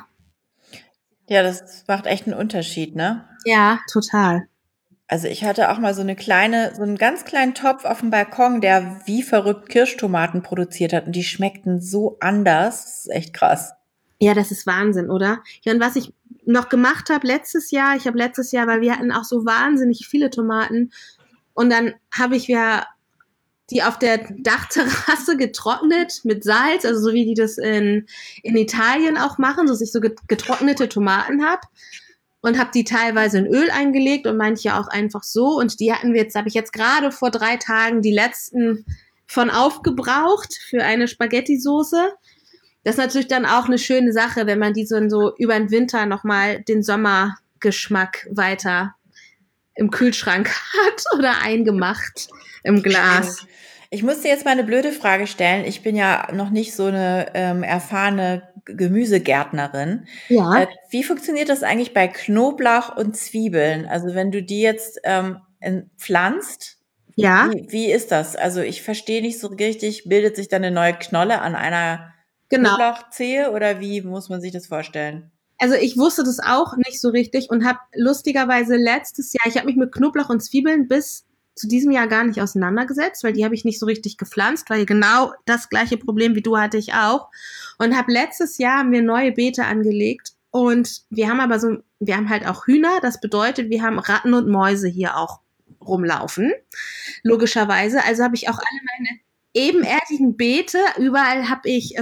A: Ja, das macht echt einen Unterschied, ne?
C: Ja, total.
A: Also ich hatte auch mal so eine kleine, so einen ganz kleinen Topf auf dem Balkon, der wie verrückt Kirschtomaten produziert hat und die schmeckten so anders. Das ist echt krass.
C: Ja, das ist Wahnsinn, oder? Ja, und was ich noch gemacht habe letztes Jahr, ich habe letztes Jahr, weil wir hatten auch so wahnsinnig viele Tomaten und dann habe ich ja die auf der Dachterrasse getrocknet mit Salz, also so wie die das in, in Italien auch machen, so dass ich so getrocknete Tomaten habe. Und habe die teilweise in Öl eingelegt und manche auch einfach so. Und die hatten wir jetzt, habe ich jetzt gerade vor drei Tagen die letzten von aufgebraucht für eine Spaghetti-Soße. Das ist natürlich dann auch eine schöne Sache, wenn man die so, so über den Winter nochmal den Sommergeschmack weiter im Kühlschrank hat oder eingemacht im Glas.
A: Ich muss dir jetzt mal eine blöde Frage stellen. Ich bin ja noch nicht so eine ähm, erfahrene Gemüsegärtnerin.
C: Ja.
A: Äh, wie funktioniert das eigentlich bei Knoblauch und Zwiebeln? Also wenn du die jetzt ähm, in, pflanzt,
C: Ja.
A: wie, wie ist das? Also ich verstehe nicht so richtig, bildet sich dann eine neue Knolle an einer
C: Genau.
A: Knoblauchzehe oder wie muss man sich das vorstellen?
C: Also ich wusste das auch nicht so richtig und habe lustigerweise letztes Jahr, ich habe mich mit Knoblauch und Zwiebeln bis zu diesem Jahr gar nicht auseinandergesetzt, weil die habe ich nicht so richtig gepflanzt, weil genau das gleiche Problem wie du hatte ich auch. Und habe letztes Jahr haben wir neue Beete angelegt und wir haben aber so, wir haben halt auch Hühner, das bedeutet, wir haben Ratten und Mäuse hier auch rumlaufen, logischerweise. Also habe ich auch alle meine ebenerdigen Beete, überall habe ich, also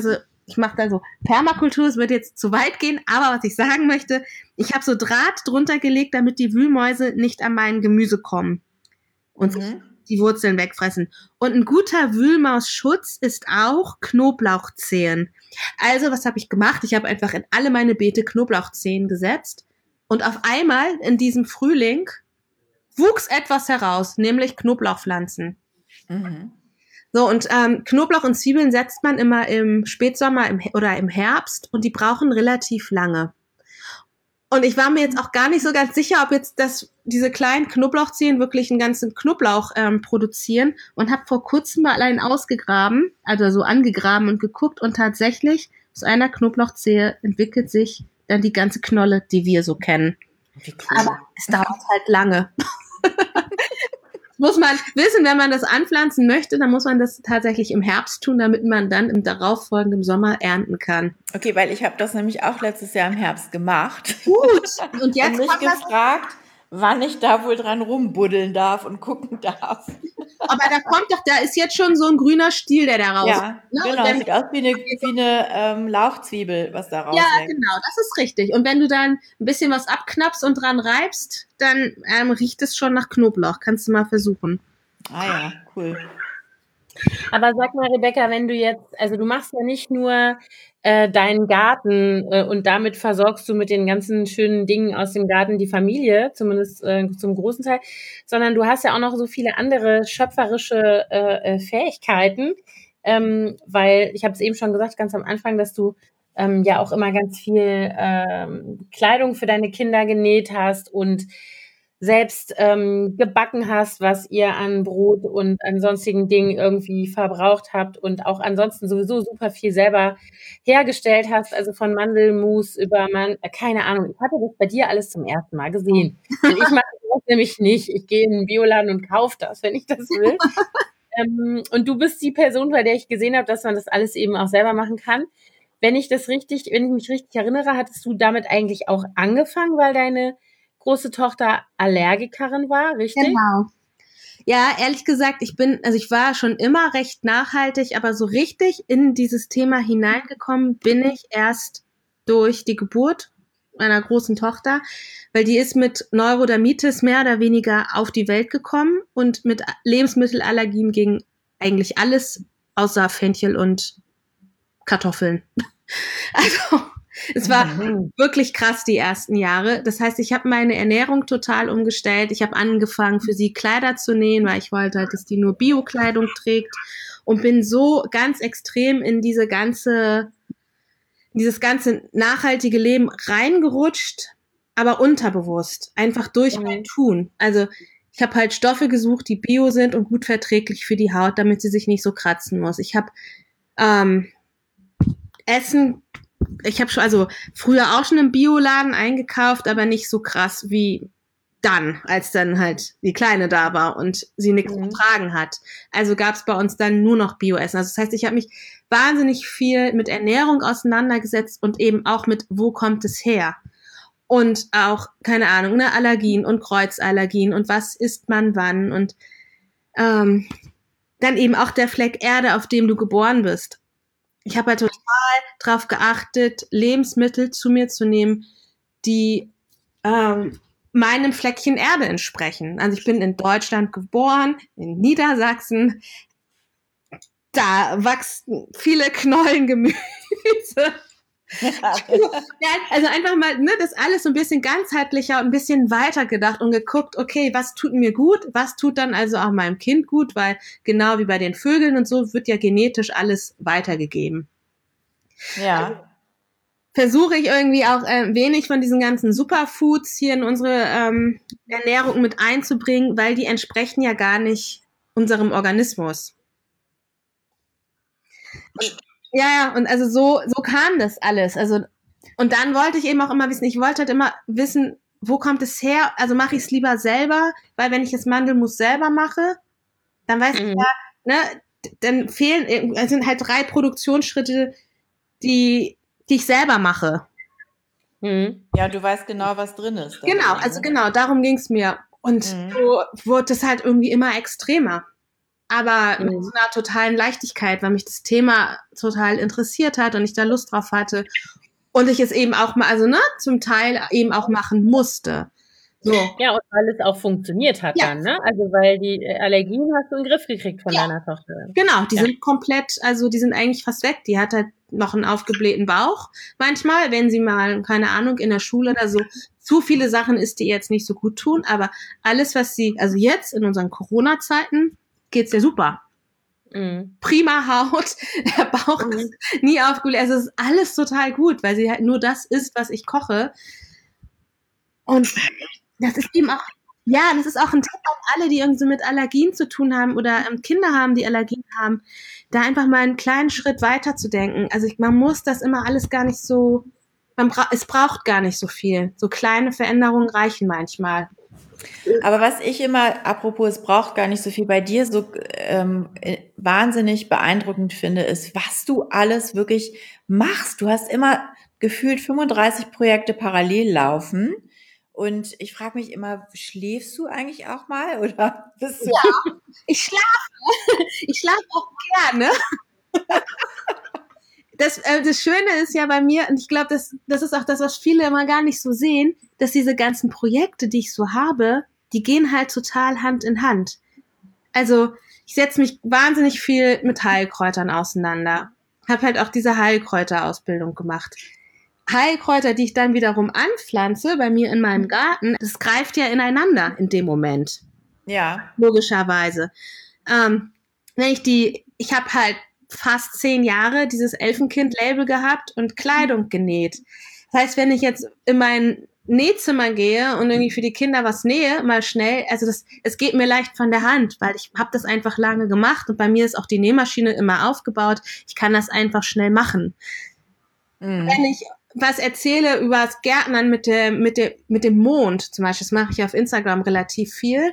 C: ich mache da so Permakultur, es wird jetzt zu weit gehen, aber was ich sagen möchte, ich habe so Draht drunter gelegt, damit die Wühlmäuse nicht an mein Gemüse kommen und
A: Mhm.
C: sich die Wurzeln wegfressen. Und ein guter Wühlmausschutz ist auch Knoblauchzehen. Also, was habe ich gemacht? Ich habe einfach in alle meine Beete Knoblauchzehen gesetzt und auf einmal in diesem Frühling wuchs etwas heraus, nämlich Knoblauchpflanzen.
A: Mhm.
C: So, und ähm, Knoblauch und Zwiebeln setzt man immer im Spätsommer im, oder im Herbst und die brauchen relativ lange. Und ich war mir jetzt auch gar nicht so ganz sicher, ob jetzt das, diese kleinen Knoblauchzehen wirklich einen ganzen Knoblauch ähm, produzieren und habe vor kurzem mal einen ausgegraben, also so angegraben und geguckt und tatsächlich aus einer Knoblauchzehe entwickelt sich dann die ganze Knolle, die wir so kennen.
A: Wie cool.
C: Aber es dauert halt lange. Muss man wissen, wenn man das anpflanzen möchte, dann muss man das tatsächlich im Herbst tun, damit man dann im darauffolgenden Sommer ernten kann.
A: Okay, weil ich habe das nämlich auch letztes Jahr im Herbst gemacht.
C: Gut. Und jetzt
A: Und mich
C: kommt das,
A: gefragt, wann ich da wohl dran rumbuddeln darf und gucken darf.
C: aber da kommt doch, da ist jetzt schon so ein grüner Stiel, der da raus.
A: Ja,
C: ne?
A: genau,
C: Und wenn,
A: sieht aus wie eine, wie eine ähm, Lauchzwiebel, was da
C: ja,
A: raushängt.
C: genau, das ist richtig. Und wenn du dann ein bisschen was abknappst und dran reibst, dann ähm, riecht es schon nach Knoblauch. Kannst du mal versuchen.
A: Ah ja, cool.
B: Aber sag mal, Rebecca, wenn du jetzt, also du machst ja nicht nur äh, deinen Garten äh, und damit versorgst du mit den ganzen schönen Dingen aus dem Garten die Familie, zumindest äh, zum großen Teil, sondern du hast ja auch noch so viele andere schöpferische äh, äh, Fähigkeiten, ähm, weil ich habe es eben schon gesagt, ganz am Anfang, dass du ähm, ja auch immer ganz viel ähm, Kleidung für deine Kinder genäht hast und selbst ähm, gebacken hast, was ihr an Brot und an sonstigen Dingen irgendwie verbraucht habt und auch ansonsten sowieso super viel selber hergestellt hast, also von Mandelmus über Man äh, keine Ahnung, ich hatte das bei dir alles zum ersten Mal gesehen. Und ich mache das nämlich nicht. Ich gehe in den Bioladen und kaufe das, wenn ich das will. ähm, und du bist die Person, bei der ich gesehen habe, dass man das alles eben auch selber machen kann. Wenn ich das richtig, wenn ich mich richtig erinnere, hattest du damit eigentlich auch angefangen, weil deine große Tochter Allergikerin war, richtig?
C: Genau. Ja, ehrlich gesagt, ich bin, also ich war schon immer recht nachhaltig, aber so richtig in dieses Thema hineingekommen bin ich erst durch die Geburt meiner großen Tochter, weil die ist mit Neurodermitis mehr oder weniger auf die Welt gekommen und mit Lebensmittelallergien gegen eigentlich alles außer Fenchel und Kartoffeln. Also es war
B: Mhm.
C: wirklich krass die ersten Jahre. Das heißt, ich habe meine Ernährung total umgestellt. Ich habe angefangen, für sie Kleider zu nähen, weil ich wollte halt, dass die nur Bio-Kleidung trägt und bin so ganz extrem in diese ganze, in dieses ganze nachhaltige Leben reingerutscht, aber unterbewusst, einfach durch
B: Mhm.
C: mein Tun. Also ich habe halt Stoffe gesucht, die bio sind und gut verträglich für die Haut, damit sie sich nicht so kratzen muss. Ich habe ähm, Essen ich habe schon, also früher auch schon im Bioladen eingekauft, aber nicht so krass wie dann, als dann halt die Kleine da war und sie nichts
B: Mhm.
C: vertragen hat. Also gab es bei uns dann nur noch Bio-Essen. Also das heißt, ich habe mich wahnsinnig viel mit Ernährung auseinandergesetzt und eben auch mit, wo kommt es her? Und auch, keine Ahnung, ne, Allergien und Kreuzallergien und was isst man wann und ähm, dann eben auch der Fleck Erde, auf dem du geboren bist. Ich habe halt total drauf geachtet, Lebensmittel zu mir zu nehmen, die ähm, meinem Fleckchen Erde entsprechen. Also ich bin in Deutschland geboren, in Niedersachsen. Da wachsen viele Knollen Gemüse. Ja, also einfach mal, ne, das alles so ein bisschen ganzheitlicher und ein bisschen weiter gedacht und geguckt, okay, was tut mir gut, was tut dann also auch meinem Kind gut, weil genau wie bei den Vögeln und so wird ja genetisch alles weitergegeben.
A: Ja.
C: Versuche ich irgendwie auch äh, wenig von diesen ganzen Superfoods hier in unsere ähm, Ernährung mit einzubringen, weil die entsprechen ja gar nicht unserem Organismus. Und, ja, ja, und also so, so kam das alles. Also, und dann wollte ich eben auch immer wissen, ich wollte halt immer wissen, wo kommt es her? Also mache ich es lieber selber, weil wenn ich das Mandelmus selber mache, dann weiß
B: Mhm.
C: ich ja, ne, dann fehlen, es sind halt drei Produktionsschritte, die, die ich selber mache.
B: Mhm.
A: Ja, du weißt genau, was drin ist.
C: Genau,
A: deswegen,
C: also
A: ne?
C: genau, darum ging's mir. Und
A: Mhm.
C: so wurde es halt irgendwie immer extremer. aber
B: Mhm.
C: mit so einer totalen Leichtigkeit, weil mich das Thema total interessiert hat und ich da Lust drauf hatte und ich es eben auch mal, also ne, zum Teil eben auch machen musste. So.
B: Ja, und weil es auch funktioniert hat
C: Ja.
B: dann, ne? Also weil die äh, Allergien hast du in den Griff gekriegt von
C: Ja.
B: deiner Tochter.
C: Genau, die
B: Ja.
C: sind komplett, also die sind eigentlich fast weg. Die hat halt noch einen aufgeblähten Bauch. Manchmal, wenn sie mal, keine Ahnung, in der Schule oder so zu viele Sachen isst, die ihr jetzt nicht so gut tun. Aber alles, was sie, also jetzt in unseren Corona-Zeiten, geht's ihr super.
B: Mhm.
C: Prima Haut, der Bauch
B: Mhm.
C: ist nie aufgebläht. Also es ist alles total gut, weil sie halt nur das isst, was ich koche. Und das ist eben auch, ja, das ist auch ein Tipp an alle, die irgendwie so mit Allergien zu tun haben oder ähm, Kinder haben, die Allergien haben, da einfach mal einen kleinen Schritt weiter zu denken. Also ich, man muss das immer alles gar nicht so, man bra- es braucht gar nicht so viel. So kleine Veränderungen reichen manchmal.
A: Aber was ich immer, apropos, es braucht gar nicht so viel, bei dir so ähm, äh, wahnsinnig beeindruckend finde, ist, was du alles wirklich machst. Du hast immer gefühlt fünfunddreißig Projekte parallel laufen. Und ich frage mich immer, schläfst du eigentlich auch mal? Oder bist du?
C: Ja, ich schlafe. Ich schlafe auch gerne. Das, äh, das Schöne ist ja bei mir, und ich glaube, das, das ist auch das, was viele immer gar nicht so sehen, dass diese ganzen Projekte, die ich so habe, die gehen halt total Hand in Hand. Also ich setze mich wahnsinnig viel mit Heilkräutern auseinander. Habe halt auch diese Heilkräuterausbildung gemacht. Heilkräuter, die ich dann wiederum anpflanze bei mir in meinem Garten, das greift ja ineinander in dem Moment.
A: Ja.
C: Logischerweise. Ähm, wenn ich die, ich habe halt fast zehn Jahre dieses Elfenkind-Label gehabt und Kleidung genäht. Das heißt, wenn ich jetzt in mein Nähzimmer gehe und irgendwie für die Kinder was nähe, mal schnell, also das, es geht mir leicht von der Hand, weil ich habe das einfach lange gemacht und bei mir ist auch die Nähmaschine immer aufgebaut. Ich kann das einfach schnell machen.
A: Mhm.
C: Wenn ich was erzähle über das Gärtnern mit der, mit der, mit dem Mond, zum Beispiel, das mache ich auf Instagram relativ viel,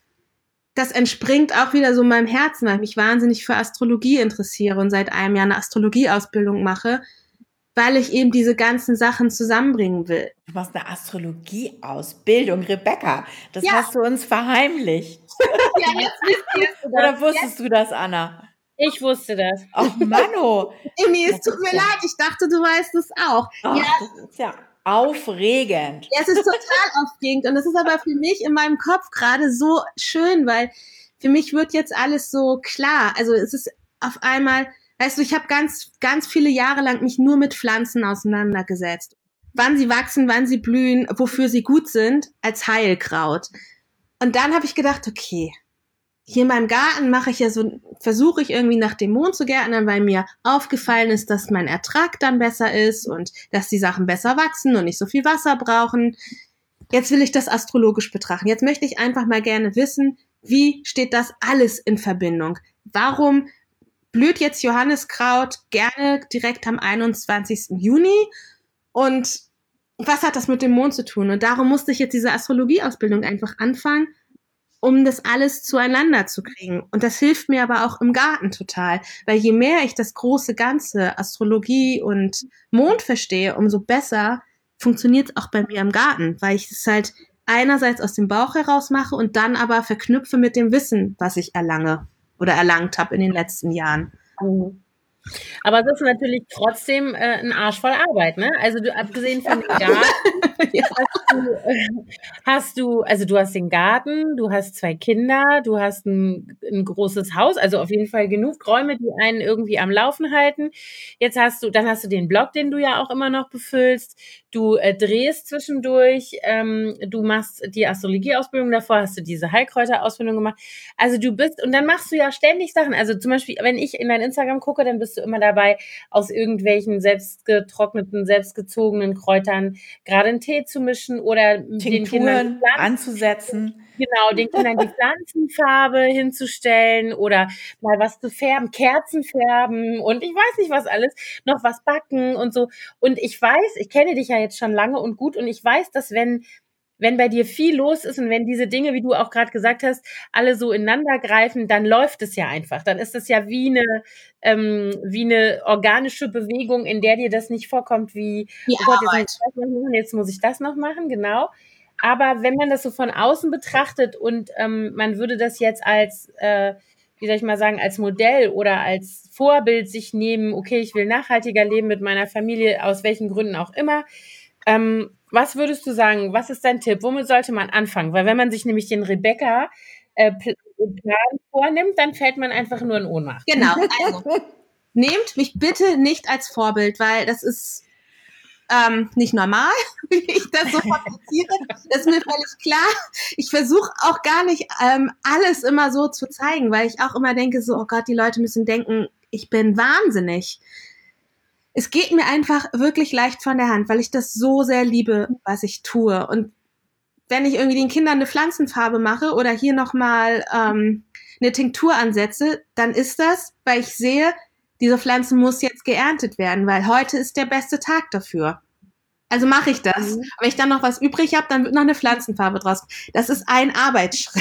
C: das entspringt auch wieder so meinem Herzen, weil ich mich wahnsinnig für Astrologie interessiere und seit einem Jahr eine Astrologieausbildung mache, weil ich eben diese ganzen Sachen zusammenbringen will.
A: Du machst eine Astrologieausbildung, Rebecca. Das
C: Ja.
A: hast du uns verheimlicht.
C: Ja, jetzt wisst ihr es.
A: Oder wusstest du das, Anna?
B: Ich wusste das.
A: Ach, Manno.
C: Emi, es
A: Das
C: tut
A: ist
C: mir
A: ja-
C: leid, ich dachte, du weißt es auch.
A: Ach,
C: Ja,
A: das ist ja aufregend.
C: ja, es ist total aufregend und es ist aber für mich in meinem Kopf gerade so schön, weil für mich wird jetzt alles so klar. Also es ist auf einmal, weißt du, ich habe ganz, ganz viele Jahre lang mich nur mit Pflanzen auseinandergesetzt. Wann sie wachsen, wann sie blühen, wofür sie gut sind, als Heilkraut. Und dann habe ich gedacht, okay, hier in meinem Garten mache ich ja so, versuche ich irgendwie nach dem Mond zu gärtnern, weil mir aufgefallen ist, dass mein Ertrag dann besser ist und dass die Sachen besser wachsen und nicht so viel Wasser brauchen. Jetzt will ich das astrologisch betrachten. Jetzt möchte ich einfach mal gerne wissen, wie steht das alles in Verbindung? Warum blüht jetzt Johanniskraut gerne direkt am einundzwanzigsten Juni? Und was hat das mit dem Mond zu tun? Und darum musste ich jetzt diese Astrologieausbildung einfach anfangen, um das alles zueinander zu kriegen. Und das hilft mir aber auch im Garten total, weil je mehr ich das große Ganze, Astrologie und Mond verstehe, umso besser funktioniert es auch bei mir im Garten, weil ich es halt einerseits aus dem Bauch heraus mache und dann aber verknüpfe mit dem Wissen, was ich erlange oder erlangt habe in den letzten Jahren.
B: Mhm. Aber es ist natürlich trotzdem äh, ein Arsch voll Arbeit, ne? Also du, abgesehen von dem Garten,
C: Ja.
B: hast du, äh, hast du, also du hast den Garten, du hast zwei Kinder, du hast ein, ein großes Haus, also auf jeden Fall genug Räume, die einen irgendwie am Laufen halten. Jetzt hast du, dann hast du den Blog, den du ja auch immer noch befüllst. Du äh, drehst zwischendurch, ähm, du machst die Astrologieausbildung, davor hast du diese Heilkräuterausbildung gemacht. Also du bist, und dann machst du ja ständig Sachen. Also zum Beispiel, wenn ich in dein Instagram gucke, dann bist du immer dabei, aus irgendwelchen selbstgetrockneten, selbstgezogenen Kräutern gerade einen Tee zu mischen oder den Kindern die
A: Tinkturen
B: Pflanzen,
A: anzusetzen.
B: genau, den Kindern die Pflanzenfarbe hinzustellen oder mal was zu färben, Kerzen färben und ich weiß nicht was alles, noch was backen und so. Und ich weiß, ich kenne dich ja jetzt schon lange und gut und ich weiß, dass wenn wenn bei dir viel los ist und wenn diese Dinge, wie du auch gerade gesagt hast, alle so ineinander greifen, dann läuft es ja einfach. Dann ist es ja wie eine, ähm, wie eine organische Bewegung, in der dir das nicht vorkommt wie,
C: Die
B: oh Gott, jetzt muss
C: Arbeit.
B: ich das noch machen, jetzt muss ich das noch machen, genau. Aber wenn man das so von außen betrachtet und ähm, man würde das jetzt als, äh, wie soll ich mal sagen, als Modell oder als Vorbild sich nehmen, okay, ich will nachhaltiger leben mit meiner Familie, aus welchen Gründen auch immer. Ähm, was würdest du sagen, was ist dein Tipp? Womit sollte man anfangen? Weil wenn man sich nämlich den Rebecca äh, Plan vornimmt, dann fällt man einfach nur in Ohnmacht.
C: Genau, also nehmt mich bitte nicht als Vorbild, weil das ist ähm, nicht normal, wie ich das so fabriziere. Das ist mir völlig klar. Ich versuche auch gar nicht ähm, alles immer so zu zeigen, weil ich auch immer denke, so, oh Gott, die Leute müssen denken, ich bin wahnsinnig. Es geht mir einfach wirklich leicht von der Hand, weil ich das so sehr liebe, was ich tue. Und wenn ich irgendwie den Kindern eine Pflanzenfarbe mache oder hier nochmal ähm, eine Tinktur ansetze, dann ist das, weil ich sehe, diese Pflanze muss jetzt geerntet werden, weil heute ist der beste Tag dafür. Also mache ich das. Mhm. Wenn ich dann noch was übrig habe, dann wird noch eine Pflanzenfarbe draus. Das ist ein Arbeitsschritt.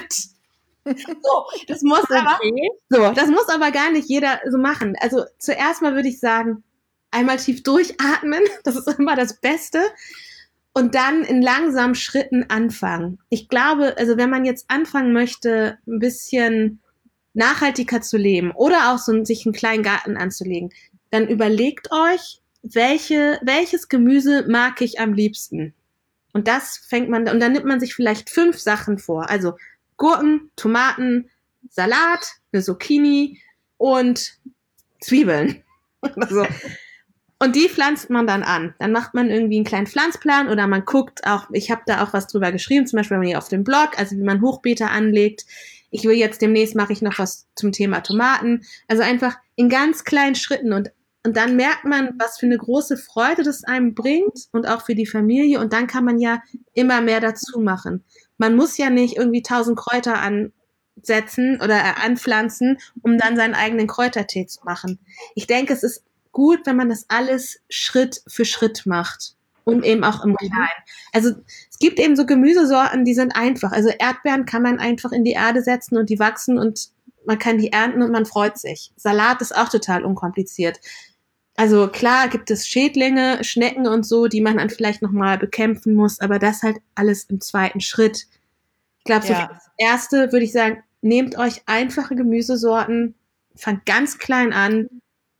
C: So, das muss okay. aber, so, das muss aber gar nicht jeder so machen. Also zuerst mal würde ich sagen, einmal tief durchatmen. Das ist immer das Beste. Und dann in langsamen Schritten anfangen. Ich glaube, also wenn man jetzt anfangen möchte, ein bisschen nachhaltiger zu leben oder auch so sich einen kleinen Garten anzulegen, dann überlegt euch, welche, welches Gemüse mag ich am liebsten? Und das fängt man, und dann nimmt man sich vielleicht fünf Sachen vor. Also Gurken, Tomaten, Salat, eine Zucchini und Zwiebeln. Also, und die pflanzt man dann an. Dann macht man irgendwie einen kleinen Pflanzplan oder man guckt auch, ich habe da auch was drüber geschrieben, zum Beispiel hier auf dem Blog, also wie man Hochbeete anlegt. Ich will jetzt demnächst, mache ich noch was zum Thema Tomaten. Also einfach in ganz kleinen Schritten und, und dann merkt man, was für eine große Freude das einem bringt und auch für die Familie und dann kann man ja immer mehr dazu machen. Man muss ja nicht irgendwie tausend Kräuter ansetzen oder äh, anpflanzen, um dann seinen eigenen Kräutertee zu machen. Ich denke, es ist gut, wenn man das alles Schritt für Schritt macht und eben auch im Kleinen. Also es gibt eben so Gemüsesorten, die sind einfach. Also Erdbeeren kann man einfach in die Erde setzen und die wachsen und man kann die ernten und man freut sich. Salat ist auch total unkompliziert. Also klar gibt es Schädlinge, Schnecken und so, die man dann vielleicht nochmal bekämpfen muss, aber das halt alles im zweiten Schritt. Ich glaube, so
A: Ja.
C: das Erste würde ich sagen, nehmt euch einfache Gemüsesorten, fangt ganz klein an.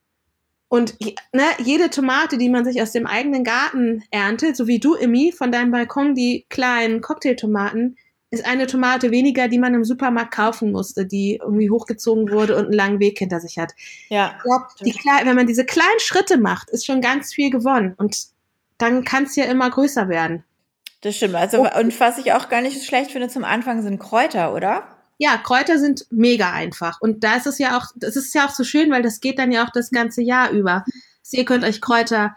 C: Und ne, jede Tomate, die man sich aus dem eigenen Garten erntet, so wie du, Immi, von deinem Balkon, die kleinen Cocktailtomaten, ist eine Tomate weniger, die man im Supermarkt kaufen musste, die irgendwie hochgezogen wurde und einen langen Weg hinter sich hat.
A: Ja.
C: Ich glaube, die klein, wenn man diese kleinen Schritte macht, ist schon ganz viel gewonnen. Und dann kann es ja immer größer werden.
A: Das stimmt. Also, und was ich auch gar nicht so schlecht finde zum Anfang sind Kräuter, oder?
C: Ja, Kräuter sind mega einfach. Und da ist es ja auch, das ist ja auch so schön, weil das geht dann ja auch das ganze Jahr über. Also ihr könnt euch Kräuter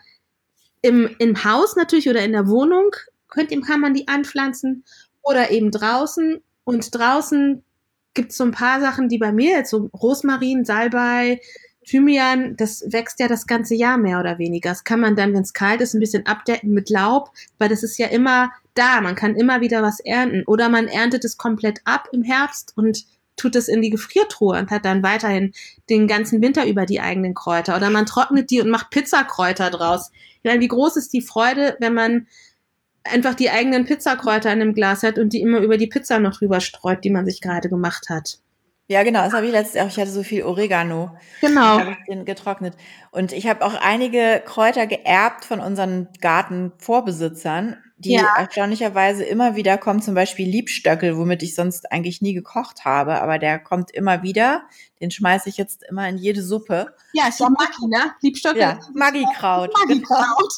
C: im, im Haus natürlich oder in der Wohnung, könnt, kann man die anpflanzen oder eben draußen. Und draußen gibt es so ein paar Sachen, die bei mir jetzt so Rosmarin, Salbei, Thymian, das wächst ja das ganze Jahr mehr oder weniger. Das kann man dann, wenn es kalt ist, ein bisschen abdecken mit Laub, weil das ist ja immer da. Man kann immer wieder was ernten. Oder man erntet es komplett ab im Herbst und tut es in die Gefriertruhe und hat dann weiterhin den ganzen Winter über die eigenen Kräuter. Oder man trocknet die und macht Pizzakräuter draus. Ich meine, wie groß ist die Freude, wenn man einfach die eigenen Pizzakräuter in einem Glas hat und die immer über die Pizza noch drüber streut, die man sich gerade gemacht hat.
A: Ja, genau, das habe ich letztes Jahr, ich hatte so viel Oregano.
C: Genau.
A: Habe ich den getrocknet. Und ich habe auch einige Kräuter geerbt von unseren Gartenvorbesitzern, die
C: Ja.
A: erstaunlicherweise immer wieder kommen, zum Beispiel Liebstöckel, womit ich sonst eigentlich nie gekocht habe, aber der kommt immer wieder. Den schmeiße ich jetzt immer in jede Suppe.
C: Ja, ist ja Maggi, ne? Liebstöckel.
A: Ja, Maggi-Kraut.
C: Maggi-Kraut.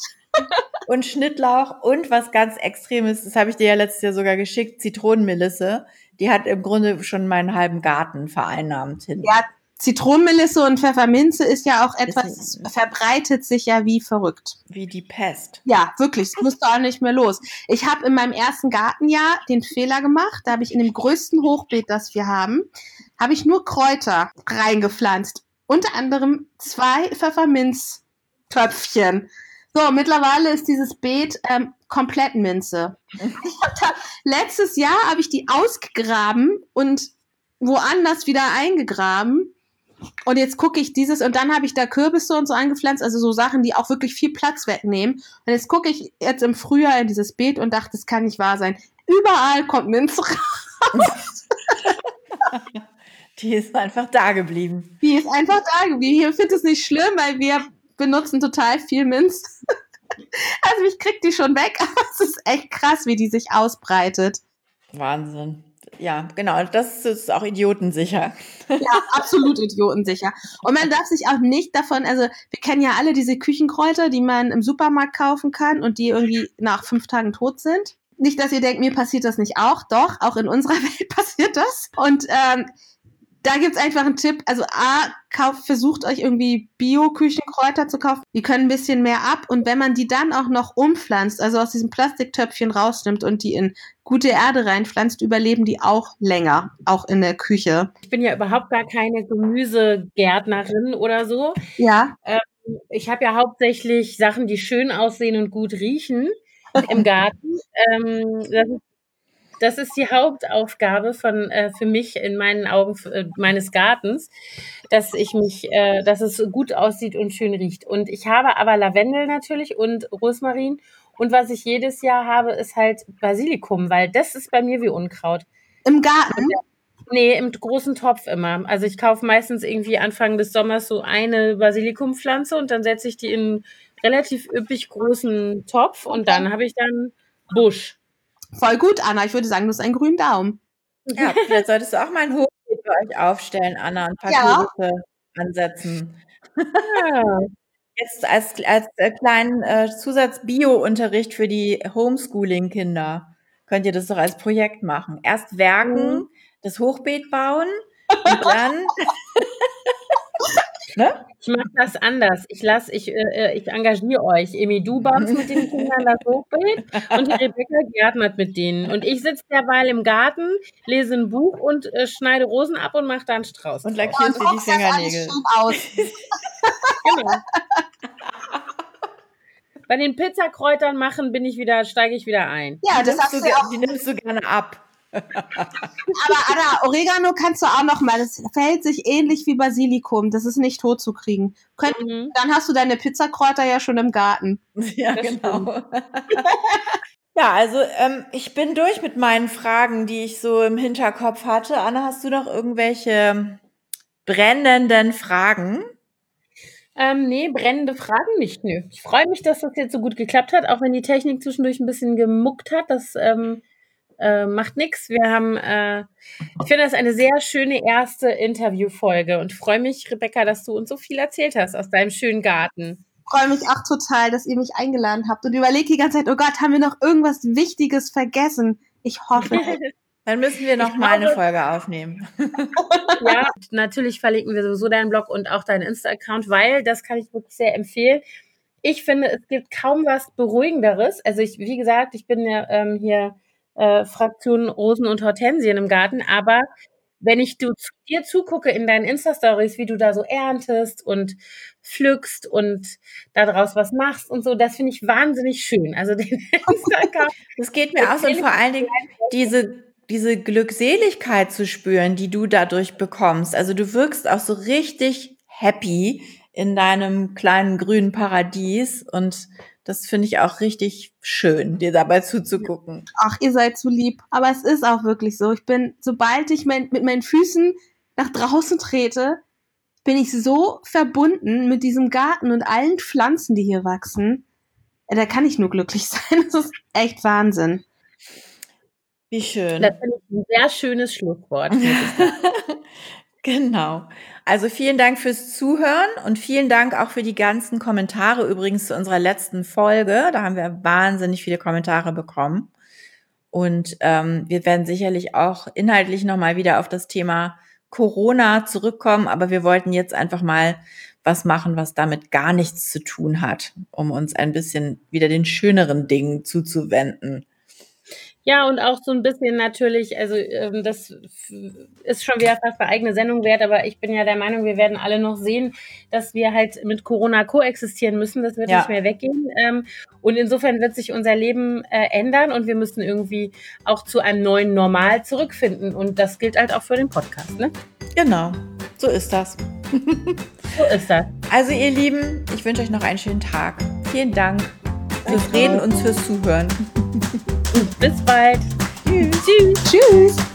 A: Und Schnittlauch und was ganz Extremes, das habe ich dir ja letztes Jahr sogar geschickt, Zitronenmelisse. Die hat im Grunde schon meinen halben Garten vereinnahmt hin.
C: Ja, Zitronenmelisse und Pfefferminze ist ja auch etwas, das verbreitet sich ja wie verrückt.
A: Wie die Pest.
C: Ja, wirklich, es musste auch nicht mehr los. Ich habe in meinem ersten Gartenjahr den Fehler gemacht, da habe ich in dem größten Hochbeet, das wir haben, habe ich nur Kräuter reingepflanzt. Unter anderem zwei Pfefferminztöpfchen. So, mittlerweile ist dieses Beet ähm, komplett Minze. Ich hab da, letztes Jahr habe ich die ausgegraben und woanders wieder eingegraben. Und jetzt gucke ich dieses, und dann habe ich da Kürbisse und so angepflanzt, also so Sachen, die auch wirklich viel Platz wegnehmen. Und jetzt gucke ich jetzt im Frühjahr in dieses Beet und dachte, das kann nicht wahr sein. Überall kommt Minze raus.
A: Die ist einfach da geblieben.
C: Die ist einfach da geblieben. Ich finde es nicht schlimm, weil wir benutzen total viel Minz. Also ich krieg die schon weg, aber es ist echt krass, wie die sich ausbreitet.
A: Wahnsinn. Ja, genau. Das ist auch idiotensicher.
C: Ja, absolut idiotensicher. Und man darf sich auch nicht davon, also wir kennen ja alle diese Küchenkräuter, die man im Supermarkt kaufen kann und die irgendwie nach fünf Tagen tot sind. Nicht, dass ihr denkt, mir passiert das nicht auch. Doch, auch in unserer Welt passiert das. Und ähm, da gibt's einfach einen Tipp. Also A, kauft, versucht euch irgendwie Bio-Küchenkräuter zu kaufen. Die können ein bisschen mehr ab. Und wenn man die dann auch noch umpflanzt, also aus diesem Plastiktöpfchen rausnimmt und die in gute Erde reinpflanzt, überleben die auch länger, auch in der Küche.
B: Ich bin ja überhaupt gar keine Gemüsegärtnerin oder so.
C: Ja.
B: Ähm, ich habe ja hauptsächlich Sachen, die schön aussehen und gut riechen im Garten. Ähm, das ist Das ist die Hauptaufgabe von äh, für mich in meinen Augen äh, meines Gartens, dass ich mich, äh, dass es gut aussieht und schön riecht. Und ich habe aber Lavendel natürlich und Rosmarin. Und was ich jedes Jahr habe, ist halt Basilikum, weil das ist bei mir wie Unkraut.
C: Im Garten?
B: Nee, im großen Topf immer. Also ich kaufe meistens irgendwie Anfang des Sommers so eine Basilikumpflanze und dann setze ich die in einen relativ üppig großen Topf und dann habe ich dann Busch.
C: Voll gut, Anna. Ich würde sagen, du hast einen grünen Daumen.
A: Ja, vielleicht solltest du auch mal ein Hochbeet für euch aufstellen, Anna, ein paar
C: Ja.
A: Kürbisse ansetzen.
B: Ja.
A: Jetzt als, als äh, kleinen äh, Zusatz-Bio-Unterricht für die Homeschooling-Kinder könnt ihr das doch als Projekt machen. Erst werken,
B: Mhm.
A: das Hochbeet bauen und dann... ne?
B: Ich mache das anders. Ich lasse, ich, äh, ich engagiere euch. Emi, du baust mit den Kindern das Hochbeet und die Rebecca gärtnert mit denen. Und ich sitze derweil im Garten, lese ein Buch und äh, schneide Rosen ab und mache da einen Strauß.
A: Und
B: draus.
A: lackierst dir die Fingernägel.
C: Aus.
B: Genau. Bei den Pizzakräutern machen bin ich wieder, steige ich wieder ein.
C: Ja,
A: Die
C: das
A: nimmst,
C: hast
A: du,
C: du ja auch.
A: die nimmst du gerne ab.
C: Aber Anna, Oregano kannst du auch noch mal. Das verhält sich ähnlich wie Basilikum. Das ist nicht tot zu kriegen. Könnt,
B: Mhm.
C: Dann hast du deine Pizzakräuter ja schon im Garten.
A: Ja,
B: Das
A: genau. Ja, also ähm, ich bin durch mit meinen Fragen, die ich so im Hinterkopf hatte. Anna, hast du noch irgendwelche brennenden Fragen?
B: Ähm, nee, brennende Fragen nicht. Nö. Ich freue mich, dass das jetzt so gut geklappt hat, auch wenn die Technik zwischendurch ein bisschen gemuckt hat. Das ähm, äh, macht nichts. Wir haben, äh, ich finde das eine sehr schöne erste Interviewfolge und freue mich, Rebecca, dass du uns so viel erzählt hast aus deinem schönen Garten.
C: Ich freue mich auch total, dass ihr mich eingeladen habt und überlege die ganze Zeit, oh Gott, haben wir noch irgendwas Wichtiges vergessen? Ich hoffe.
A: Dann müssen wir noch
B: Ich
A: mal eine
B: glaube-
A: Folge aufnehmen.
B: Ja, natürlich verlinken wir sowieso deinen Blog und auch deinen Insta-Account, weil, das kann ich wirklich sehr empfehlen. Ich finde, es gibt kaum was Beruhigenderes. Also ich, wie gesagt, ich bin ja ähm, hier äh, Fraktion Rosen und Hortensien im Garten, aber wenn ich du zu dir zugucke in deinen Insta-Stories, wie du da so erntest und pflückst und daraus was machst und so, das finde ich wahnsinnig schön. Also den Insta-Account.
A: Das geht mir aus und vor allen Dingen diese, diese Glückseligkeit zu spüren, die du dadurch bekommst. Also du wirkst auch so richtig happy in deinem kleinen grünen Paradies und das finde ich auch richtig schön, dir dabei zuzugucken.
C: Ach, ihr seid zu lieb. Aber es ist auch wirklich so. Ich bin, sobald ich mein, mit meinen Füßen nach draußen trete, bin ich so verbunden mit diesem Garten und allen Pflanzen, die hier wachsen. Da kann ich nur glücklich sein. Das ist echt Wahnsinn.
A: Wie schön.
B: Das finde ich ein sehr schönes Schlusswort.
A: Genau. Also vielen Dank fürs Zuhören und vielen Dank auch für die ganzen Kommentare übrigens zu unserer letzten Folge. Da haben wir wahnsinnig viele Kommentare bekommen. Und ähm, wir werden sicherlich auch inhaltlich nochmal wieder auf das Thema Corona zurückkommen. Aber wir wollten jetzt einfach mal was machen, was damit gar nichts zu tun hat, um uns ein bisschen wieder den schöneren Dingen zuzuwenden.
B: Ja, und auch so ein bisschen natürlich, also ähm, das f- ist schon wieder fast eine eigene Sendung wert, aber ich bin ja der Meinung, wir werden alle noch sehen, dass wir halt mit Corona koexistieren müssen. Das wird
A: Ja.
B: nicht mehr weggehen. Ähm, und insofern wird sich unser Leben äh, ändern und wir müssen irgendwie auch zu einem neuen Normal zurückfinden. Und das gilt halt auch für den Podcast, ne?
A: Genau, so ist das.
B: So ist das.
A: Also ihr Lieben, ich wünsche euch noch einen schönen Tag. Vielen Dank fürs Reden und fürs Zuhören.
B: Bis bald.
A: Tschüss.
B: Tschüss.
C: Tschüss.